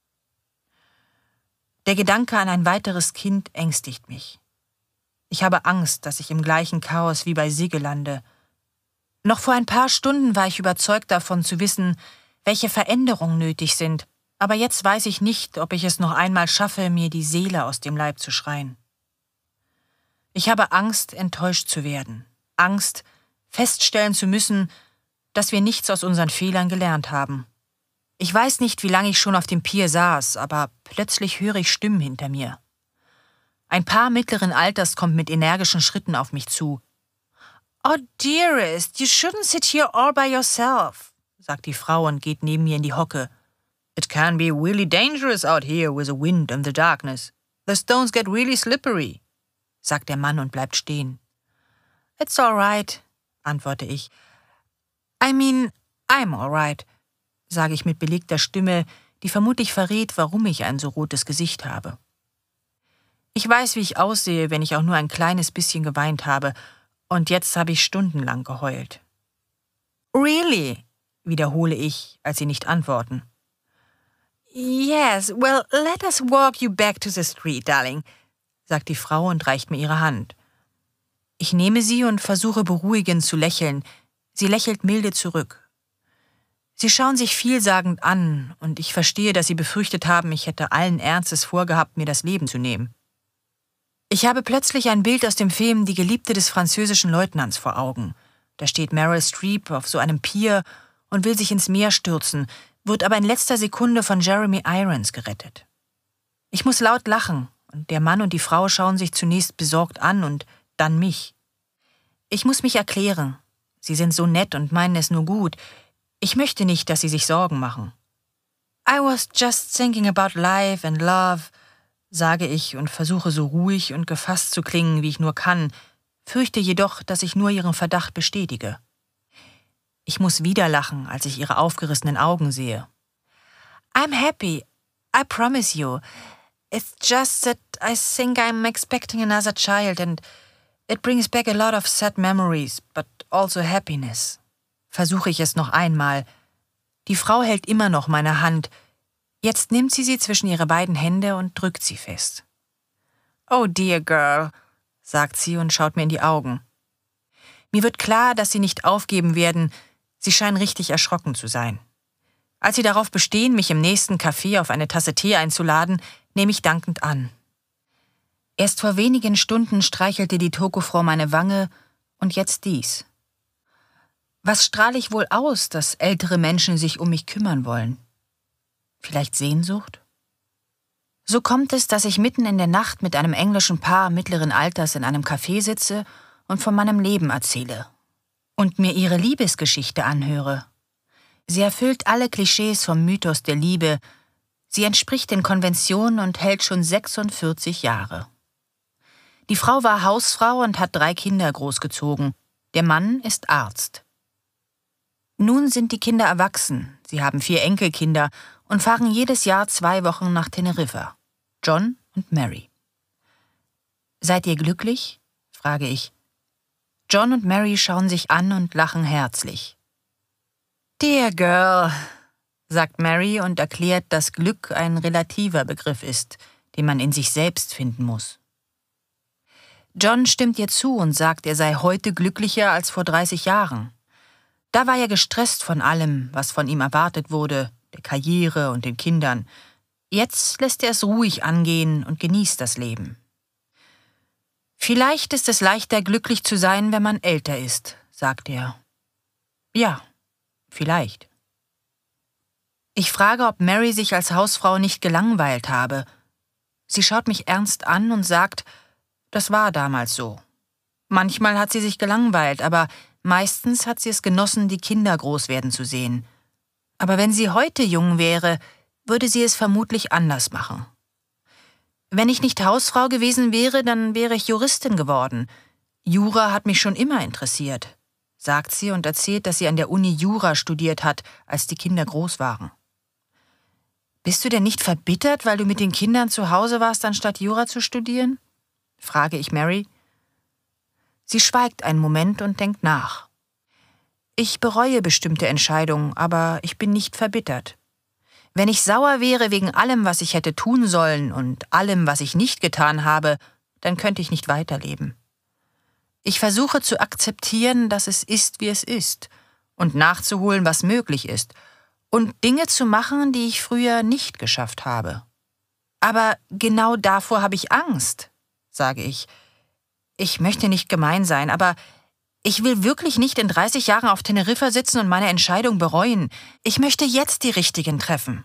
Der Gedanke an ein weiteres Kind ängstigt mich. Ich habe Angst, dass ich im gleichen Chaos wie bei Sigge lande. Noch vor ein paar Stunden war ich überzeugt davon zu wissen, welche Veränderungen nötig sind, aber jetzt weiß ich nicht, ob ich es noch einmal schaffe, mir die Seele aus dem Leib zu schreien. Ich habe Angst, enttäuscht zu werden, Angst, feststellen zu müssen, dass wir nichts aus unseren Fehlern gelernt haben. Ich weiß nicht, wie lange ich schon auf dem Pier saß, aber plötzlich höre ich Stimmen hinter mir. Ein Paar mittleren Alters kommt mit energischen Schritten auf mich zu. »Oh, dearest, you shouldn't sit here all by yourself«, sagt die Frau und geht neben mir in die Hocke. »It can be really dangerous out here with the wind and the darkness. The stones get really slippery«, sagt der Mann und bleibt stehen. »It's all right«, antworte ich. »I mean, I'm all right«, sage ich mit belegter Stimme, die vermutlich verrät, warum ich ein so rotes Gesicht habe. Ich weiß, wie ich aussehe, wenn ich auch nur ein kleines bisschen geweint habe, und jetzt habe ich stundenlang geheult. »Really?«, wiederhole ich, als sie nicht antworten. »Yes, well, let us walk you back to the street, darling«, sagt die Frau und reicht mir ihre Hand. Ich nehme sie und versuche beruhigend zu lächeln. Sie lächelt milde zurück. Sie schauen sich vielsagend an, und ich verstehe, dass sie befürchtet haben, ich hätte allen Ernstes vorgehabt, mir das Leben zu nehmen. Ich habe plötzlich ein Bild aus dem Film Die Geliebte des französischen Leutnants vor Augen. Da steht Meryl Streep auf so einem Pier und will sich ins Meer stürzen, wird aber in letzter Sekunde von Jeremy Irons gerettet. Ich muss laut lachen, und der Mann und die Frau schauen sich zunächst besorgt an und dann mich. Ich muss mich erklären. Sie sind so nett und meinen es nur gut. Ich möchte nicht, dass Sie sich Sorgen machen. I was just thinking about life and love, sage ich und versuche so ruhig und gefasst zu klingen, wie ich nur kann, fürchte jedoch, dass ich nur Ihren Verdacht bestätige. Ich muss wieder lachen, als ich Ihre aufgerissenen Augen sehe. I'm happy, I promise you. It's just that I think I'm expecting another child and it brings back a lot of sad memories, but also happiness. Versuche ich es noch einmal. Die Frau hält immer noch meine Hand. Jetzt nimmt sie sie zwischen ihre beiden Hände und drückt sie fest. Oh dear girl, sagt sie und schaut mir in die Augen. Mir wird klar, dass sie nicht aufgeben werden. Sie scheinen richtig erschrocken zu sein. Als sie darauf bestehen, mich im nächsten Café auf eine Tasse Tee einzuladen, nehme ich dankend an. Erst vor wenigen Stunden streichelte die Tokofrau meine Wange und jetzt dies. Was strahle ich wohl aus, dass ältere Menschen sich um mich kümmern wollen? Vielleicht Sehnsucht? So kommt es, dass ich mitten in der Nacht mit einem englischen Paar mittleren Alters in einem Café sitze und von meinem Leben erzähle und mir ihre Liebesgeschichte anhöre. Sie erfüllt alle Klischees vom Mythos der Liebe. Sie entspricht den Konventionen und hält schon sechsundvierzig Jahre. Die Frau war Hausfrau und hat drei Kinder großgezogen. Der Mann ist Arzt. Nun sind die Kinder erwachsen. Sie haben vier Enkelkinder und fahren jedes Jahr zwei Wochen nach Teneriffa. John und Mary. Seid ihr glücklich? Frage ich. John und Mary schauen sich an und lachen herzlich. Dear girl, sagt Mary und erklärt, dass Glück ein relativer Begriff ist, den man in sich selbst finden muss. John stimmt ihr zu und sagt, er sei heute glücklicher als vor dreißig Jahren. Da war er gestresst von allem, was von ihm erwartet wurde, der Karriere und den Kindern. Jetzt lässt er es ruhig angehen und genießt das Leben. Vielleicht ist es leichter, glücklich zu sein, wenn man älter ist, sagt er. Ja, vielleicht. Ich frage, ob Mary sich als Hausfrau nicht gelangweilt habe. Sie schaut mich ernst an und sagt, das war damals so. Manchmal hat sie sich gelangweilt, aber meistens hat sie es genossen, die Kinder groß werden zu sehen. Aber wenn sie heute jung wäre, würde sie es vermutlich anders machen. Wenn ich nicht Hausfrau gewesen wäre, dann wäre ich Juristin geworden. Jura hat mich schon immer interessiert, sagt sie und erzählt, dass sie an der Uni Jura studiert hat, als die Kinder groß waren. Bist du denn nicht verbittert, weil du mit den Kindern zu Hause warst, anstatt Jura zu studieren? Frage ich Mary. Sie schweigt einen Moment und denkt nach. Ich bereue bestimmte Entscheidungen, aber ich bin nicht verbittert. Wenn ich sauer wäre wegen allem, was ich hätte tun sollen und allem, was ich nicht getan habe, dann könnte ich nicht weiterleben. Ich versuche zu akzeptieren, dass es ist, wie es ist, und nachzuholen, was möglich ist, und Dinge zu machen, die ich früher nicht geschafft habe. Aber genau davor habe ich Angst, sage ich. Ich möchte nicht gemein sein, aber ich will wirklich nicht in dreißig Jahren auf Teneriffa sitzen und meine Entscheidung bereuen. Ich möchte jetzt die richtigen treffen.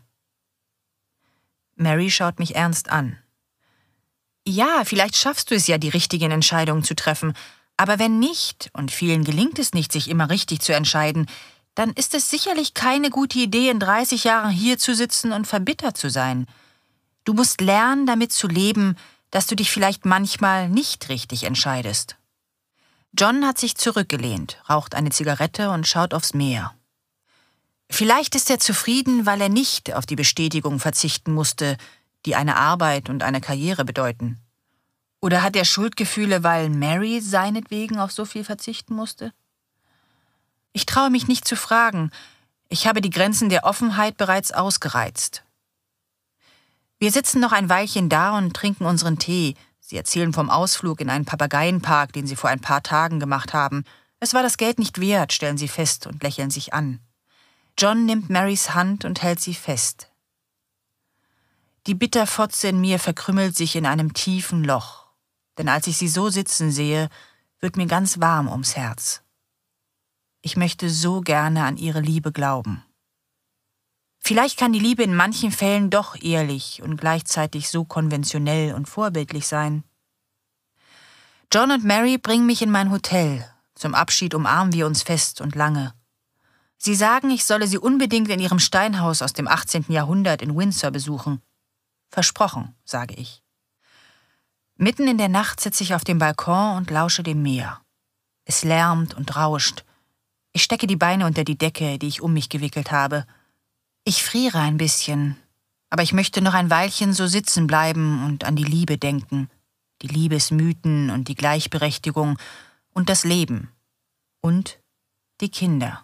Mary schaut mich ernst an. Ja, vielleicht schaffst du es ja, die richtigen Entscheidungen zu treffen, aber wenn nicht, und vielen gelingt es nicht, sich immer richtig zu entscheiden, dann ist es sicherlich keine gute Idee, in dreißig Jahren hier zu sitzen und verbittert zu sein. Du musst lernen, damit zu leben, dass du dich vielleicht manchmal nicht richtig entscheidest. John hat sich zurückgelehnt, raucht eine Zigarette und schaut aufs Meer. Vielleicht ist er zufrieden, weil er nicht auf die Bestätigung verzichten musste, die eine Arbeit und eine Karriere bedeuten. Oder hat er Schuldgefühle, weil Mary seinetwegen auf so viel verzichten musste? Ich traue mich nicht zu fragen. Ich habe die Grenzen der Offenheit bereits ausgereizt. Wir sitzen noch ein Weilchen da und trinken unseren Tee. Sie erzählen vom Ausflug in einen Papageienpark, den sie vor ein paar Tagen gemacht haben. Es war das Geld nicht wert, stellen sie fest und lächeln sich an. John nimmt Marys Hand und hält sie fest. Die Bitterfotze in mir verkrümmelt sich in einem tiefen Loch. Denn als ich sie so sitzen sehe, wird mir ganz warm ums Herz. Ich möchte so gerne an ihre Liebe glauben. Vielleicht kann die Liebe in manchen Fällen doch ehrlich und gleichzeitig so konventionell und vorbildlich sein. John und Mary bringen mich in mein Hotel. Zum Abschied umarmen wir uns fest und lange. Sie sagen, ich solle sie unbedingt in ihrem Steinhaus aus dem achtzehnten Jahrhundert in Windsor besuchen. Versprochen, sage ich. Mitten in der Nacht sitze ich auf dem Balkon und lausche dem Meer. Es lärmt und rauscht. Ich stecke die Beine unter die Decke, die ich um mich gewickelt habe. Ich friere ein bisschen, aber ich möchte noch ein Weilchen so sitzen bleiben und an die Liebe denken. Die Liebesmythen und die Gleichberechtigung und das Leben. Und die Kinder.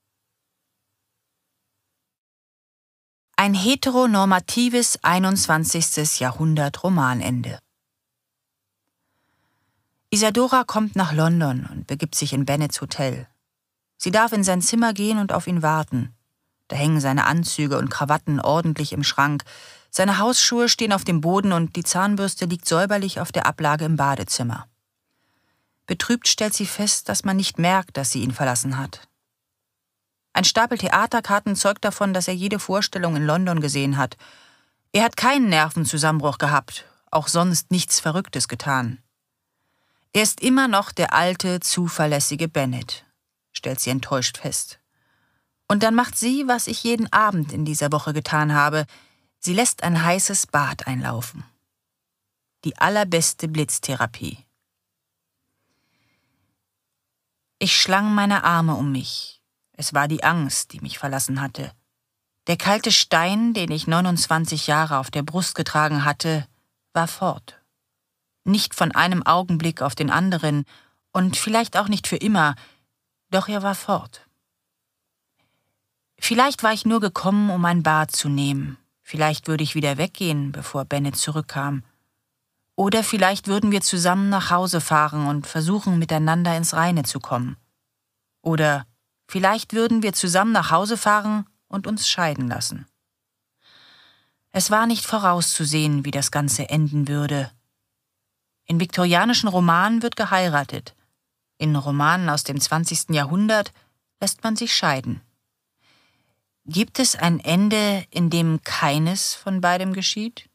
Ein heteronormatives einundzwanzigsten Jahrhundert Romanende. Isadora kommt nach London und begibt sich in Bennets Hotel. Sie darf in sein Zimmer gehen und auf ihn warten. Da hängen seine Anzüge und Krawatten ordentlich im Schrank, seine Hausschuhe stehen auf dem Boden und die Zahnbürste liegt säuberlich auf der Ablage im Badezimmer. Betrübt stellt sie fest, dass man nicht merkt, dass sie ihn verlassen hat. Ein Stapel Theaterkarten zeugt davon, dass er jede Vorstellung in London gesehen hat. Er hat keinen Nervenzusammenbruch gehabt, auch sonst nichts Verrücktes getan. Er ist immer noch der alte, zuverlässige Bennet, stellt sie enttäuscht fest. Und dann macht sie, was ich jeden Abend in dieser Woche getan habe. Sie lässt ein heißes Bad einlaufen. Die allerbeste Blitztherapie. Ich schlang meine Arme um mich. Es war die Angst, die mich verlassen hatte. Der kalte Stein, den ich neunundzwanzig Jahre auf der Brust getragen hatte, war fort. Nicht von einem Augenblick auf den anderen und vielleicht auch nicht für immer, doch er war fort. Vielleicht war ich nur gekommen, um ein Bad zu nehmen. Vielleicht würde ich wieder weggehen, bevor Bennet zurückkam. Oder vielleicht würden wir zusammen nach Hause fahren und versuchen, miteinander ins Reine zu kommen. Oder vielleicht würden wir zusammen nach Hause fahren und uns scheiden lassen. Es war nicht vorauszusehen, wie das Ganze enden würde. In viktorianischen Romanen wird geheiratet. In Romanen aus dem zwanzigsten Jahrhundert lässt man sich scheiden. Gibt es ein Ende, in dem keines von beidem geschieht?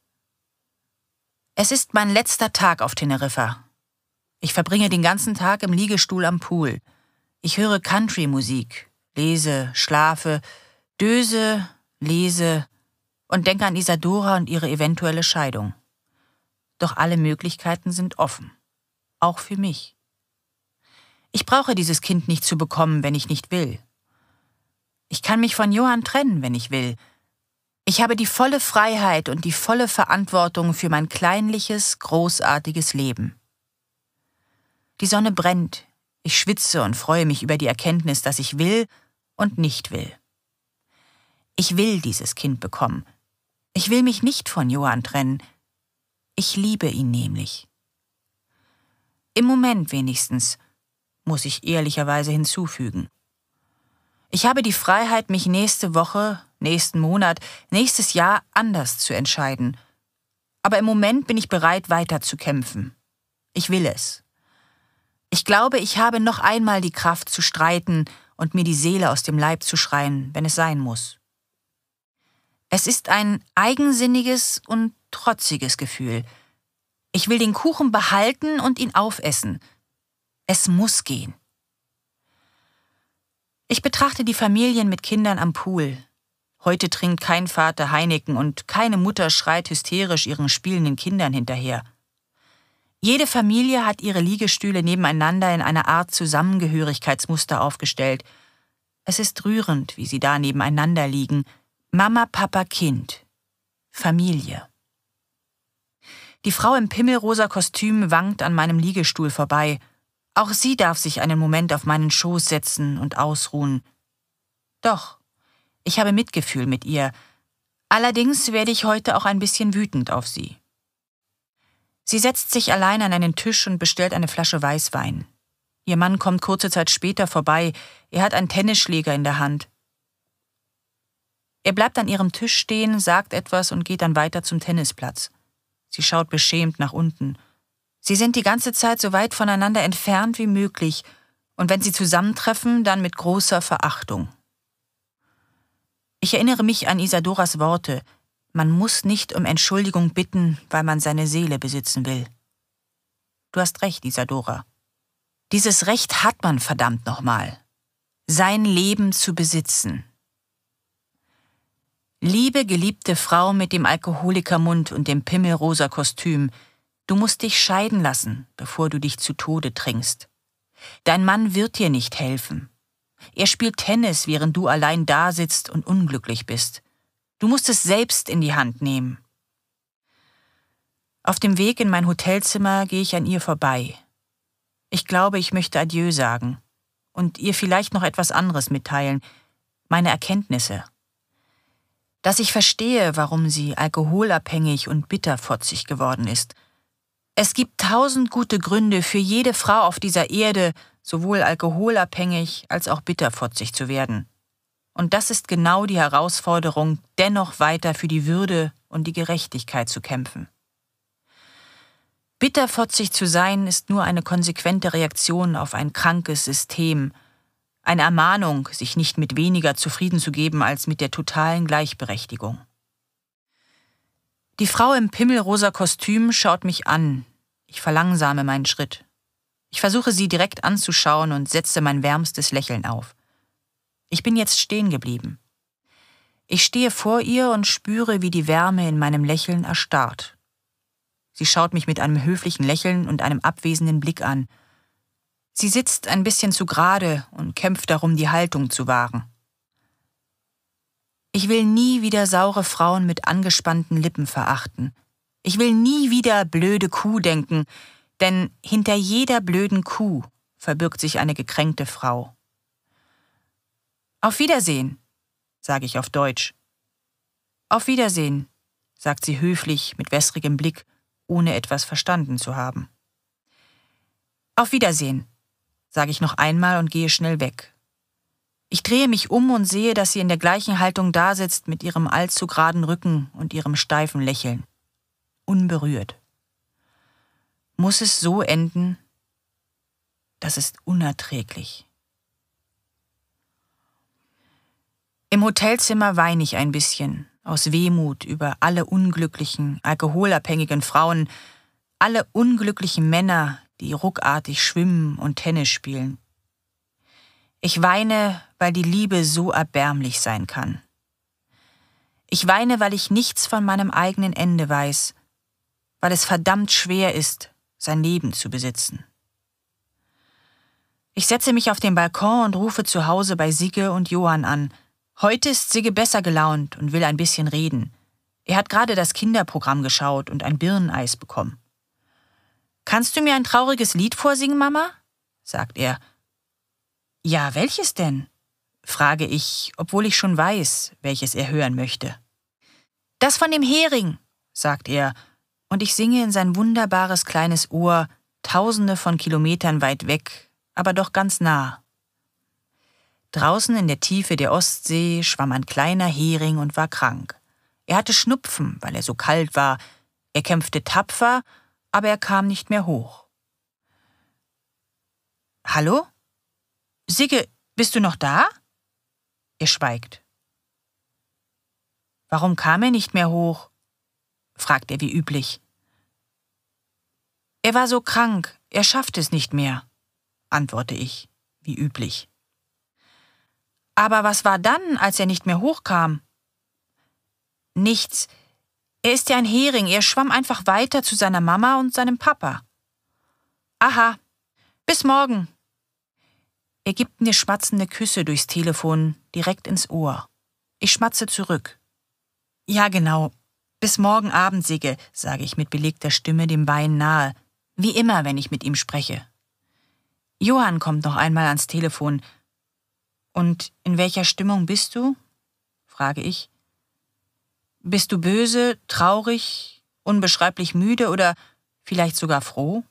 Es ist mein letzter Tag auf Teneriffa. Ich verbringe den ganzen Tag im Liegestuhl am Pool. Ich höre Country-Musik, lese, schlafe, döse, lese und denke an Isadora und ihre eventuelle Scheidung. Doch alle Möglichkeiten sind offen, auch für mich. Ich brauche dieses Kind nicht zu bekommen, wenn ich nicht will. Ich kann mich von Johann trennen, wenn ich will. Ich habe die volle Freiheit und die volle Verantwortung für mein kleinliches, großartiges Leben. Die Sonne brennt. Ich schwitze und freue mich über die Erkenntnis, dass ich will und nicht will. Ich will dieses Kind bekommen. Ich will mich nicht von Johann trennen. Ich liebe ihn nämlich. Im Moment wenigstens, muss ich ehrlicherweise hinzufügen. Ich habe die Freiheit, mich nächste Woche, nächsten Monat, nächstes Jahr anders zu entscheiden. Aber im Moment bin ich bereit, weiter zu kämpfen. Ich will es. Ich glaube, ich habe noch einmal die Kraft zu streiten und mir die Seele aus dem Leib zu schreien, wenn es sein muss. Es ist ein eigensinniges und trotziges Gefühl. Ich will den Kuchen behalten und ihn aufessen. Es muss gehen. Ich betrachte die Familien mit Kindern am Pool. Heute trinkt kein Vater Heineken und keine Mutter schreit hysterisch ihren spielenden Kindern hinterher. Jede Familie hat ihre Liegestühle nebeneinander in einer Art Zusammengehörigkeitsmuster aufgestellt. Es ist rührend, wie sie da nebeneinander liegen. Mama, Papa, Kind. Familie. Die Frau im pimmelrosa Kostüm wankt an meinem Liegestuhl vorbei. Auch sie darf sich einen Moment auf meinen Schoß setzen und ausruhen. Doch, ich habe Mitgefühl mit ihr. Allerdings werde ich heute auch ein bisschen wütend auf sie. Sie setzt sich allein an einen Tisch und bestellt eine Flasche Weißwein. Ihr Mann kommt kurze Zeit später vorbei. Er hat einen Tennisschläger in der Hand. Er bleibt an ihrem Tisch stehen, sagt etwas und geht dann weiter zum Tennisplatz. Sie schaut beschämt nach unten. Sie sind die ganze Zeit so weit voneinander entfernt wie möglich und wenn sie zusammentreffen, dann mit großer Verachtung. Ich erinnere mich an Isadoras Worte: Man muss nicht um Entschuldigung bitten, weil man seine Seele besitzen will. Du hast recht, Isadora. Dieses Recht hat man verdammt nochmal. Sein Leben zu besitzen. Liebe, geliebte Frau mit dem Alkoholikermund und dem pimmelrosa Kostüm, du musst dich scheiden lassen, bevor du dich zu Tode trinkst. Dein Mann wird dir nicht helfen. Er spielt Tennis, während du allein dasitzt und unglücklich bist. Du musst es selbst in die Hand nehmen. Auf dem Weg in mein Hotelzimmer gehe ich an ihr vorbei. Ich glaube, ich möchte Adieu sagen und ihr vielleicht noch etwas anderes mitteilen, meine Erkenntnisse. Dass ich verstehe, warum sie alkoholabhängig und bitterfotzig geworden ist. Es gibt tausend gute Gründe für jede Frau auf dieser Erde, sowohl alkoholabhängig als auch bitterfotzig zu werden. Und das ist genau die Herausforderung, dennoch weiter für die Würde und die Gerechtigkeit zu kämpfen. Bitterfotzig zu sein ist nur eine konsequente Reaktion auf ein krankes System, eine Ermahnung, sich nicht mit weniger zufrieden zu geben als mit der totalen Gleichberechtigung. Die Frau im pimmelrosa Kostüm schaut mich an. Ich verlangsame meinen Schritt. Ich versuche, sie direkt anzuschauen und setze mein wärmstes Lächeln auf. Ich bin jetzt stehen geblieben. Ich stehe vor ihr und spüre, wie die Wärme in meinem Lächeln erstarrt. Sie schaut mich mit einem höflichen Lächeln und einem abwesenden Blick an. Sie sitzt ein bisschen zu gerade und kämpft darum, die Haltung zu wahren. Ich will nie wieder saure Frauen mit angespannten Lippen verachten. Ich will nie wieder blöde Kuh denken, denn hinter jeder blöden Kuh verbirgt sich eine gekränkte Frau. Auf Wiedersehen, sage ich auf Deutsch. Auf Wiedersehen, sagt sie höflich mit wässrigem Blick, ohne etwas verstanden zu haben. Auf Wiedersehen, sage ich noch einmal und gehe schnell weg. Ich drehe mich um und sehe, dass sie in der gleichen Haltung dasitzt mit ihrem allzu geraden Rücken und ihrem steifen Lächeln. Unberührt. Muss es so enden? Das ist unerträglich. Im Hotelzimmer weine ich ein bisschen, aus Wehmut über alle unglücklichen, alkoholabhängigen Frauen, alle unglücklichen Männer, die ruckartig schwimmen und Tennis spielen. Ich weine, weil die Liebe so erbärmlich sein kann. Ich weine, weil ich nichts von meinem eigenen Ende weiß, weil es verdammt schwer ist, sein Leben zu besitzen. Ich setze mich auf den Balkon und rufe zu Hause bei Sigge und Johann an. Heute ist Sigge besser gelaunt und will ein bisschen reden. Er hat gerade das Kinderprogramm geschaut und ein Birneneis bekommen. »Kannst du mir ein trauriges Lied vorsingen, Mama?« sagt er. »Ja, welches denn?« frage ich, obwohl ich schon weiß, welches er hören möchte. »Das von dem Hering«, sagt er, und ich singe in sein wunderbares kleines Ohr, tausende von Kilometern weit weg, aber doch ganz nah. Draußen in der Tiefe der Ostsee schwamm ein kleiner Hering und war krank. Er hatte Schnupfen, weil er so kalt war. Er kämpfte tapfer, aber er kam nicht mehr hoch. »Hallo? Sigge, bist du noch da?« Er schweigt. »Warum kam er nicht mehr hoch?« fragt er wie üblich. »Er war so krank, er schafft es nicht mehr«, antworte ich, wie üblich. »Aber was war dann, als er nicht mehr hochkam?« »Nichts. Er ist ja ein Hering, er schwamm einfach weiter zu seiner Mama und seinem Papa.« »Aha, bis morgen.« Er gibt mir schmatzende Küsse durchs Telefon, direkt ins Ohr. Ich schmatze zurück. »Ja, genau. Bis morgen Abend, Sigge«, sage ich mit belegter Stimme dem Wein nahe, wie immer, wenn ich mit ihm spreche. Johann kommt noch einmal ans Telefon. »Und in welcher Stimmung bist du?« frage ich. »Bist du böse, traurig, unbeschreiblich müde oder vielleicht sogar froh?«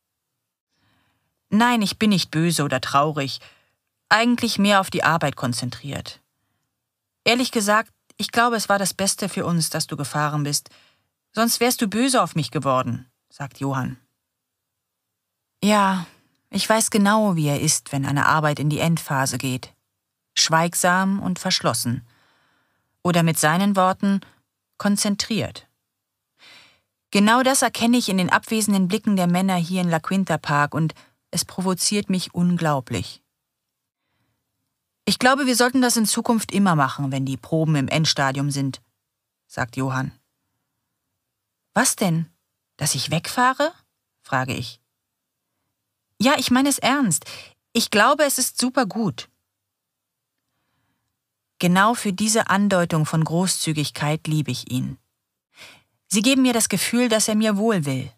»Nein, ich bin nicht böse oder traurig, eigentlich mehr auf die Arbeit konzentriert. Ehrlich gesagt, ich glaube, es war das Beste für uns, dass du gefahren bist. Sonst wärst du böse auf mich geworden«, sagt Johann. Ja, ich weiß genau, wie er ist, wenn eine Arbeit in die Endphase geht. Schweigsam und verschlossen. Oder mit seinen Worten konzentriert. Genau das erkenne ich in den abwesenden Blicken der Männer hier in La Quinta Park und es provoziert mich unglaublich. Ich glaube, wir sollten das in Zukunft immer machen, wenn die Proben im Endstadium sind, sagt Johann. Was denn? Dass ich wegfahre? Frage ich. Ja, ich meine es ernst. Ich glaube, es ist super gut. Genau für diese Andeutung von Großzügigkeit liebe ich ihn. Sie geben mir das Gefühl, dass er mir wohl will.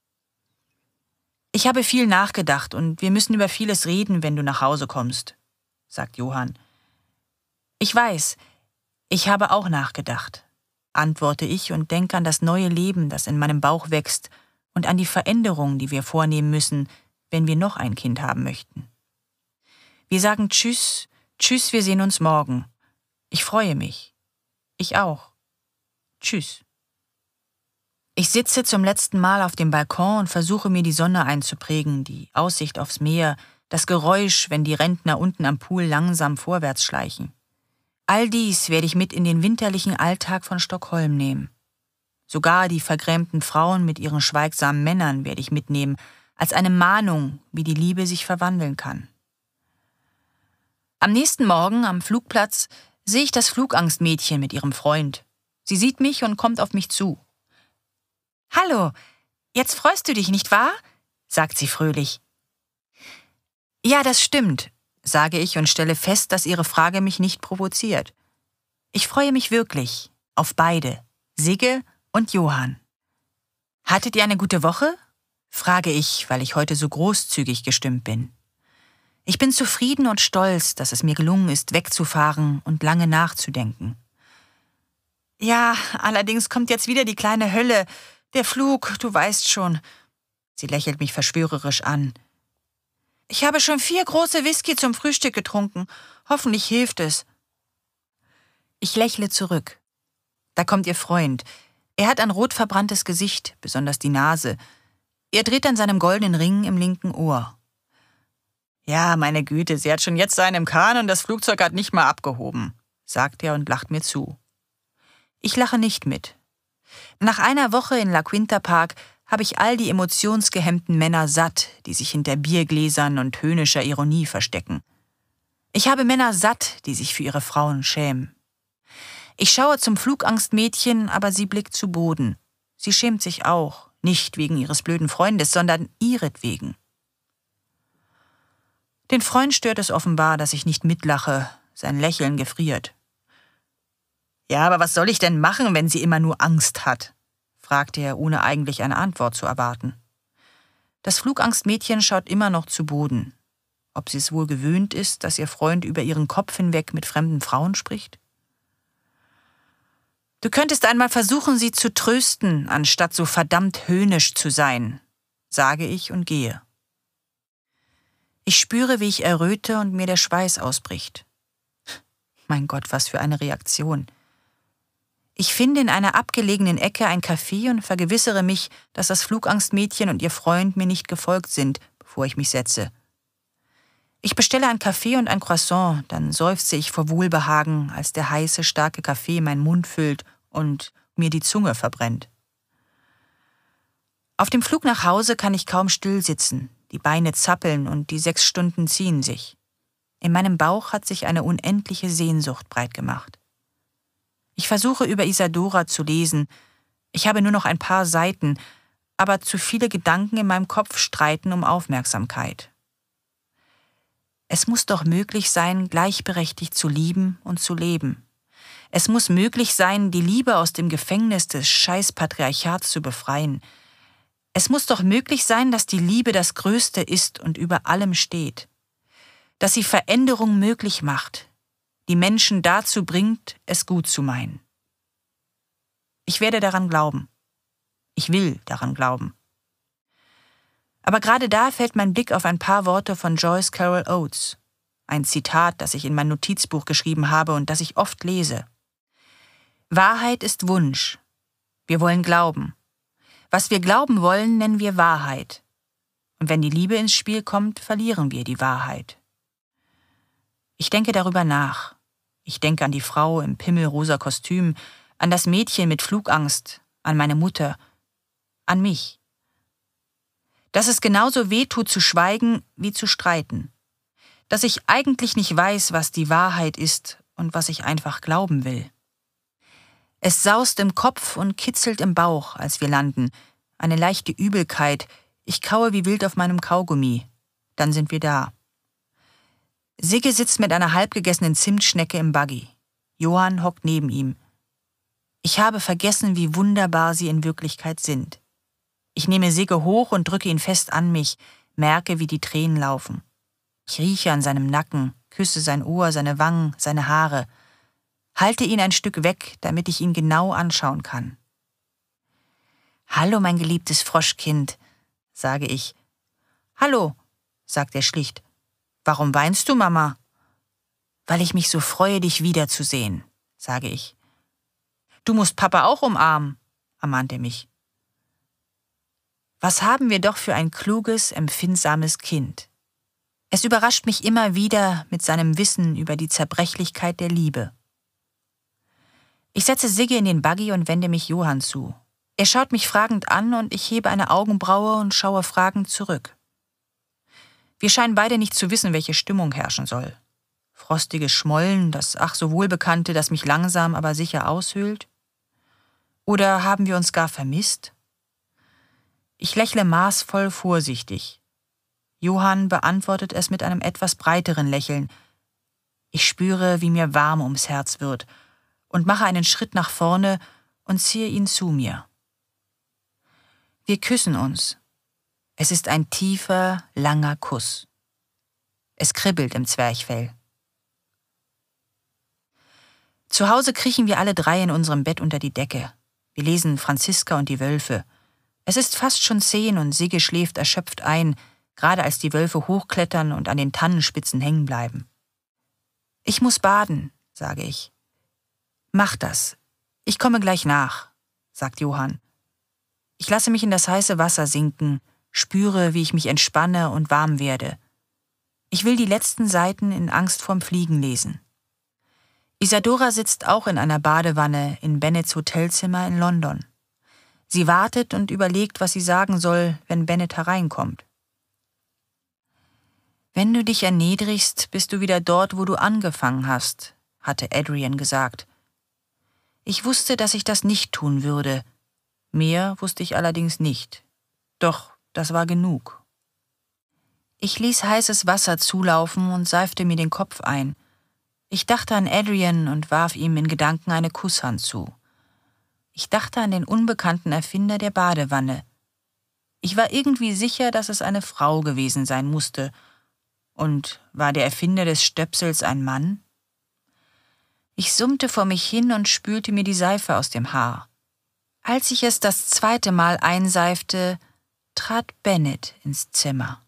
Ich habe viel nachgedacht und wir müssen über vieles reden, wenn du nach Hause kommst, sagt Johann. Ich weiß, ich habe auch nachgedacht, antworte ich und denke an das neue Leben, das in meinem Bauch wächst und an die Veränderungen, die wir vornehmen müssen, wenn wir noch ein Kind haben möchten. Wir sagen Tschüss, Tschüss, wir sehen uns morgen. Ich freue mich. Ich auch. Tschüss. Ich sitze zum letzten Mal auf dem Balkon und versuche mir die Sonne einzuprägen, die Aussicht aufs Meer, das Geräusch, wenn die Rentner unten am Pool langsam vorwärts schleichen. All dies werde ich mit in den winterlichen Alltag von Stockholm nehmen. Sogar die vergrämten Frauen mit ihren schweigsamen Männern werde ich mitnehmen, als eine Mahnung, wie die Liebe sich verwandeln kann. Am nächsten Morgen am Flugplatz sehe ich das Flugangstmädchen mit ihrem Freund. Sie sieht mich und kommt auf mich zu. »Hallo, jetzt freust du dich, nicht wahr?« sagt sie fröhlich. »Ja, das stimmt«, sage ich und stelle fest, dass ihre Frage mich nicht provoziert. Ich freue mich wirklich auf beide, Sigge und Johann. »Hattet ihr eine gute Woche?« frage ich, weil ich heute so großzügig gestimmt bin. Ich bin zufrieden und stolz, dass es mir gelungen ist, wegzufahren und lange nachzudenken. »Ja, allerdings kommt jetzt wieder die kleine Hölle. Der Flug, du weißt schon.« Sie lächelt mich verschwörerisch an. »Ich habe schon vier große Whisky zum Frühstück getrunken. Hoffentlich hilft es.« Ich lächle zurück. Da kommt ihr Freund. Er hat ein rot verbranntes Gesicht, besonders die Nase. Er dreht an seinem goldenen Ring im linken Ohr. »Ja, meine Güte, sie hat schon jetzt einen im Kahn und das Flugzeug hat nicht mal abgehoben«, sagt er und lacht mir zu. Ich lache nicht mit. Nach einer Woche in La Quinta Park habe ich all die emotionsgehemmten Männer satt, die sich hinter Biergläsern und höhnischer Ironie verstecken. Ich habe Männer satt, die sich für ihre Frauen schämen. Ich schaue zum Flugangstmädchen, aber sie blickt zu Boden. Sie schämt sich auch, nicht wegen ihres blöden Freundes, sondern ihretwegen. Den Freund stört es offenbar, dass ich nicht mitlache, sein Lächeln gefriert. »Ja, aber was soll ich denn machen, wenn sie immer nur Angst hat?« fragte er, ohne eigentlich eine Antwort zu erwarten. Das Flugangstmädchen schaut immer noch zu Boden. Ob sie es wohl gewöhnt ist, dass ihr Freund über ihren Kopf hinweg mit fremden Frauen spricht? »Du könntest einmal versuchen, sie zu trösten, anstatt so verdammt höhnisch zu sein«, sage ich und gehe. Ich spüre, wie ich erröte und mir der Schweiß ausbricht. Mein Gott, was für eine Reaktion. Ich finde in einer abgelegenen Ecke ein Café und vergewissere mich, dass das Flugangstmädchen und ihr Freund mir nicht gefolgt sind, bevor ich mich setze. Ich bestelle ein Kaffee und ein Croissant, dann seufze ich vor Wohlbehagen, als der heiße, starke Kaffee meinen Mund füllt und mir die Zunge verbrennt. Auf dem Flug nach Hause kann ich kaum still sitzen, die Beine zappeln und die sechs Stunden ziehen sich. In meinem Bauch hat sich eine unendliche Sehnsucht breit gemacht. Ich versuche über Isadora zu lesen. Ich habe nur noch ein paar Seiten, aber zu viele Gedanken in meinem Kopf streiten um Aufmerksamkeit. Es muss doch möglich sein, gleichberechtigt zu lieben und zu leben. Es muss möglich sein, die Liebe aus dem Gefängnis des Scheiß-Patriarchats zu befreien. Es muss doch möglich sein, dass die Liebe das Größte ist und über allem steht. Dass sie Veränderung möglich macht, die Menschen dazu bringt, es gut zu meinen. Ich werde daran glauben. Ich will daran glauben. Aber gerade da fällt mein Blick auf ein paar Worte von Joyce Carol Oates. Ein Zitat, das ich in mein Notizbuch geschrieben habe und das ich oft lese. Wahrheit ist Wunsch. Wir wollen glauben. Was wir glauben wollen, nennen wir Wahrheit. Und wenn die Liebe ins Spiel kommt, verlieren wir die Wahrheit. Ich denke darüber nach. Ich denke an die Frau im pimmelrosa Kostüm, an das Mädchen mit Flugangst, an meine Mutter. an mich. Dass es genauso weh tut zu schweigen wie zu streiten. Dass ich eigentlich nicht weiß, was die Wahrheit ist und was ich einfach glauben will. Es saust im Kopf und kitzelt im Bauch, als wir landen. Eine leichte Übelkeit. Ich kaue wie wild auf meinem Kaugummi. Dann sind wir da. Sigge sitzt mit einer halbgegessenen Zimtschnecke im Buggy. Johann hockt neben ihm. Ich habe vergessen, wie wunderbar sie in Wirklichkeit sind. Ich nehme Sigge hoch und drücke ihn fest an mich, merke, wie die Tränen laufen. Ich rieche an seinem Nacken, küsse sein Ohr, seine Wangen, seine Haare. Halte ihn ein Stück weg, damit ich ihn genau anschauen kann. »Hallo, mein geliebtes Froschkind«, sage ich. »Hallo«, sagt er schlicht. »Warum weinst du, Mama?« »Weil ich mich so freue, dich wiederzusehen«, sage ich. »Du musst Papa auch umarmen«, ermahnt er mich. Was haben wir doch für ein kluges, empfindsames Kind. Es überrascht mich immer wieder mit seinem Wissen über die Zerbrechlichkeit der Liebe. Ich setze Sigge in den Buggy und wende mich Johann zu. Er schaut mich fragend an und ich hebe eine Augenbraue und schaue fragend zurück. Wir scheinen beide nicht zu wissen, welche Stimmung herrschen soll. Frostiges Schmollen, das ach so wohlbekannte, das mich langsam, aber sicher aushöhlt? Oder haben wir uns gar vermisst? Ich lächle maßvoll vorsichtig. Johann beantwortet es mit einem etwas breiteren Lächeln. Ich spüre, wie mir warm ums Herz wird und mache einen Schritt nach vorne und ziehe ihn zu mir. Wir küssen uns. Es ist ein tiefer, langer Kuss. Es kribbelt im Zwerchfell. Zu Hause kriechen wir alle drei in unserem Bett unter die Decke. Wir lesen Franziska und die Wölfe. Es ist fast schon zehn und Sigge schläft erschöpft ein, gerade als die Wölfe hochklettern und an den Tannenspitzen hängen bleiben. »Ich muss baden«, sage ich. »Mach das. Ich komme gleich nach«, sagt Johann. Ich lasse mich in das heiße Wasser sinken, spüre, wie ich mich entspanne und warm werde. Ich will die letzten Seiten in Angst vorm Fliegen lesen. Isadora sitzt auch in einer Badewanne in Bennets Hotelzimmer in London. Sie wartet und überlegt, was sie sagen soll, wenn Bennett hereinkommt. »Wenn du dich erniedrigst, bist du wieder dort, wo du angefangen hast«, hatte Adrian gesagt. Ich wusste, dass ich das nicht tun würde. Mehr wusste ich allerdings nicht. Doch das war genug. Ich ließ heißes Wasser zulaufen und seifte mir den Kopf ein. Ich dachte an Adrian und warf ihm in Gedanken eine Kusshand zu. Ich dachte an den unbekannten Erfinder der Badewanne. Ich war irgendwie sicher, dass es eine Frau gewesen sein musste. Und war der Erfinder des Stöpsels ein Mann? Ich summte vor mich hin und spülte mir die Seife aus dem Haar. Als ich es das zweite Mal einseifte, trat Bennett ins Zimmer.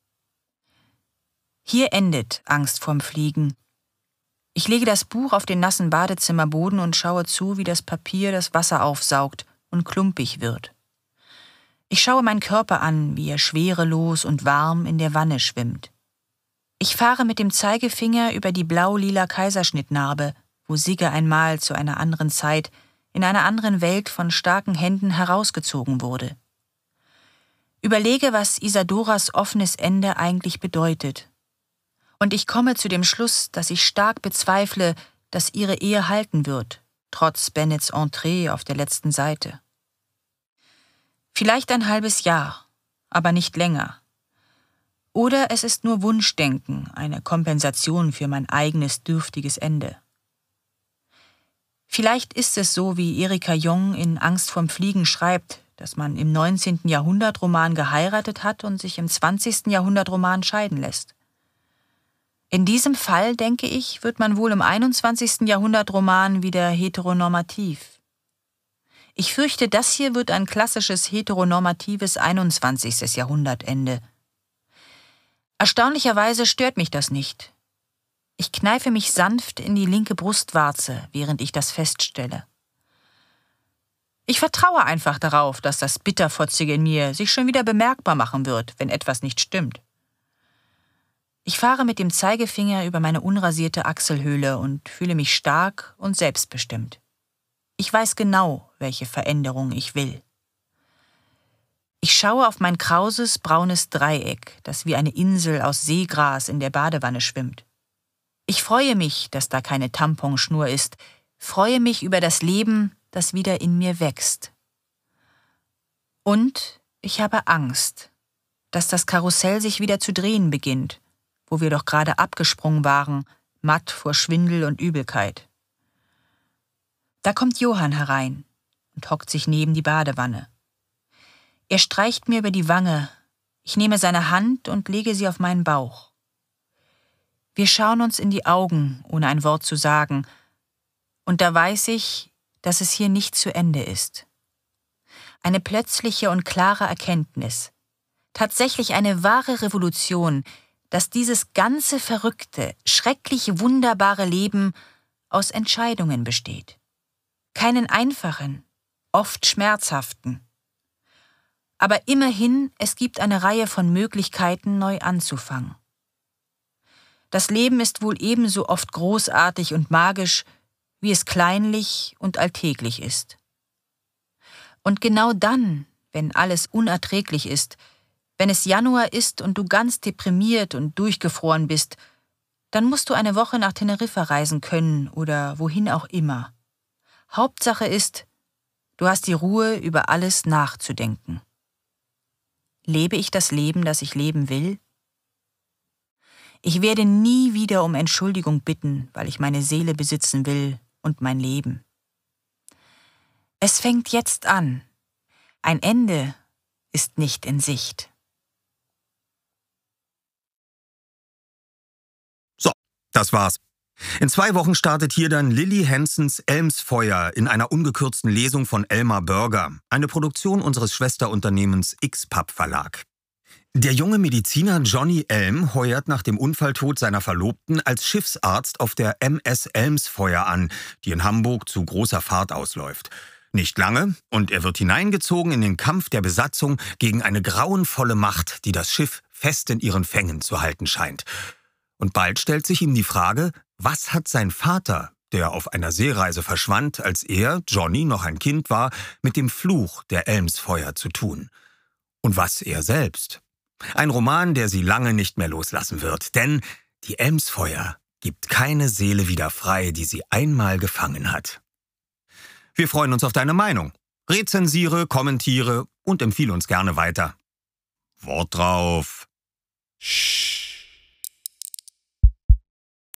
Hier endet Angst vorm Fliegen. Ich lege das Buch auf den nassen Badezimmerboden und schaue zu, wie das Papier das Wasser aufsaugt und klumpig wird. Ich schaue meinen Körper an, wie er schwerelos und warm in der Wanne schwimmt. Ich fahre mit dem Zeigefinger über die blau-lila Kaiserschnittnarbe, wo Sigge einmal zu einer anderen Zeit in einer anderen Welt von starken Händen herausgezogen wurde. Überlege, was Isadoras offenes Ende eigentlich bedeutet. Und ich komme zu dem Schluss, dass ich stark bezweifle, dass ihre Ehe halten wird, trotz Bennets Entree auf der letzten Seite. Vielleicht ein halbes Jahr, aber nicht länger. Oder es ist nur Wunschdenken, eine Kompensation für mein eigenes dürftiges Ende. Vielleicht ist es so, wie Erika Jong in Angst vorm Fliegen schreibt, dass man im neunzehnten Jahrhundert Roman geheiratet hat und sich im zwanzigsten Jahrhundert Roman scheiden lässt. In diesem Fall, denke ich, wird man wohl im einundzwanzigsten Jahrhundert Roman wieder heteronormativ. Ich fürchte, das hier wird ein klassisches heteronormatives einundzwanzigsten Jahrhundertende. Erstaunlicherweise stört mich das nicht. Ich kneife mich sanft in die linke Brustwarze, während ich das feststelle. Ich vertraue einfach darauf, dass das Bitterfotzige in mir sich schon wieder bemerkbar machen wird, wenn etwas nicht stimmt. Ich fahre mit dem Zeigefinger über meine unrasierte Achselhöhle und fühle mich stark und selbstbestimmt. Ich weiß genau, welche Veränderung ich will. Ich schaue auf mein krauses, braunes Dreieck, das wie eine Insel aus Seegras in der Badewanne schwimmt. Ich freue mich, dass da keine Tamponschnur ist, freue mich über das Leben, das wieder in mir wächst. Und ich habe Angst, dass das Karussell sich wieder zu drehen beginnt, wo wir doch gerade abgesprungen waren, matt vor Schwindel und Übelkeit. Da kommt Johann herein und hockt sich neben die Badewanne. Er streicht mir über die Wange, ich nehme seine Hand und lege sie auf meinen Bauch. Wir schauen uns in die Augen, ohne ein Wort zu sagen, und da weiß ich, dass es hier nicht zu Ende ist. Eine plötzliche und klare Erkenntnis, tatsächlich eine wahre Revolution, dass dieses ganze verrückte, schrecklich wunderbare Leben aus Entscheidungen besteht. Keinen einfachen, oft schmerzhaften. Aber immerhin, es gibt eine Reihe von Möglichkeiten, neu anzufangen. Das Leben ist wohl ebenso oft großartig und magisch, wie es kleinlich und alltäglich ist. Und genau dann, wenn alles unerträglich ist, wenn es Januar ist und du ganz deprimiert und durchgefroren bist, dann musst du eine Woche nach Teneriffa reisen können oder wohin auch immer. Hauptsache ist, du hast die Ruhe, über alles nachzudenken. Lebe ich das Leben, das ich leben will? Ich werde nie wieder um Entschuldigung bitten, weil ich meine Seele besitzen will und mein Leben. Es fängt jetzt an. Ein Ende ist nicht in Sicht. So, das war's. In zwei Wochen startet hier dann Lilly Hansens Elmsfeuer in einer ungekürzten Lesung von Elmar Börger, eine Produktion unseres Schwesterunternehmens X-Pub Verlag. Der junge Mediziner Johnny Elm heuert nach dem Unfalltod seiner Verlobten als Schiffsarzt auf der M S Elmsfeuer an, die in Hamburg zu großer Fahrt ausläuft. Nicht lange, und er wird hineingezogen in den Kampf der Besatzung gegen eine grauenvolle Macht, die das Schiff fest in ihren Fängen zu halten scheint. Und bald stellt sich ihm die Frage, was hat sein Vater, der auf einer Seereise verschwand, als er, Johnny, noch ein Kind war, mit dem Fluch der Elmsfeuer zu tun? Und was er selbst? Ein Roman, der sie lange nicht mehr loslassen wird, denn die Elmsfeuer gibt keine Seele wieder frei, die sie einmal gefangen hat. Wir freuen uns auf deine Meinung. Rezensiere, kommentiere und empfehle uns gerne weiter. Wort drauf. Shh.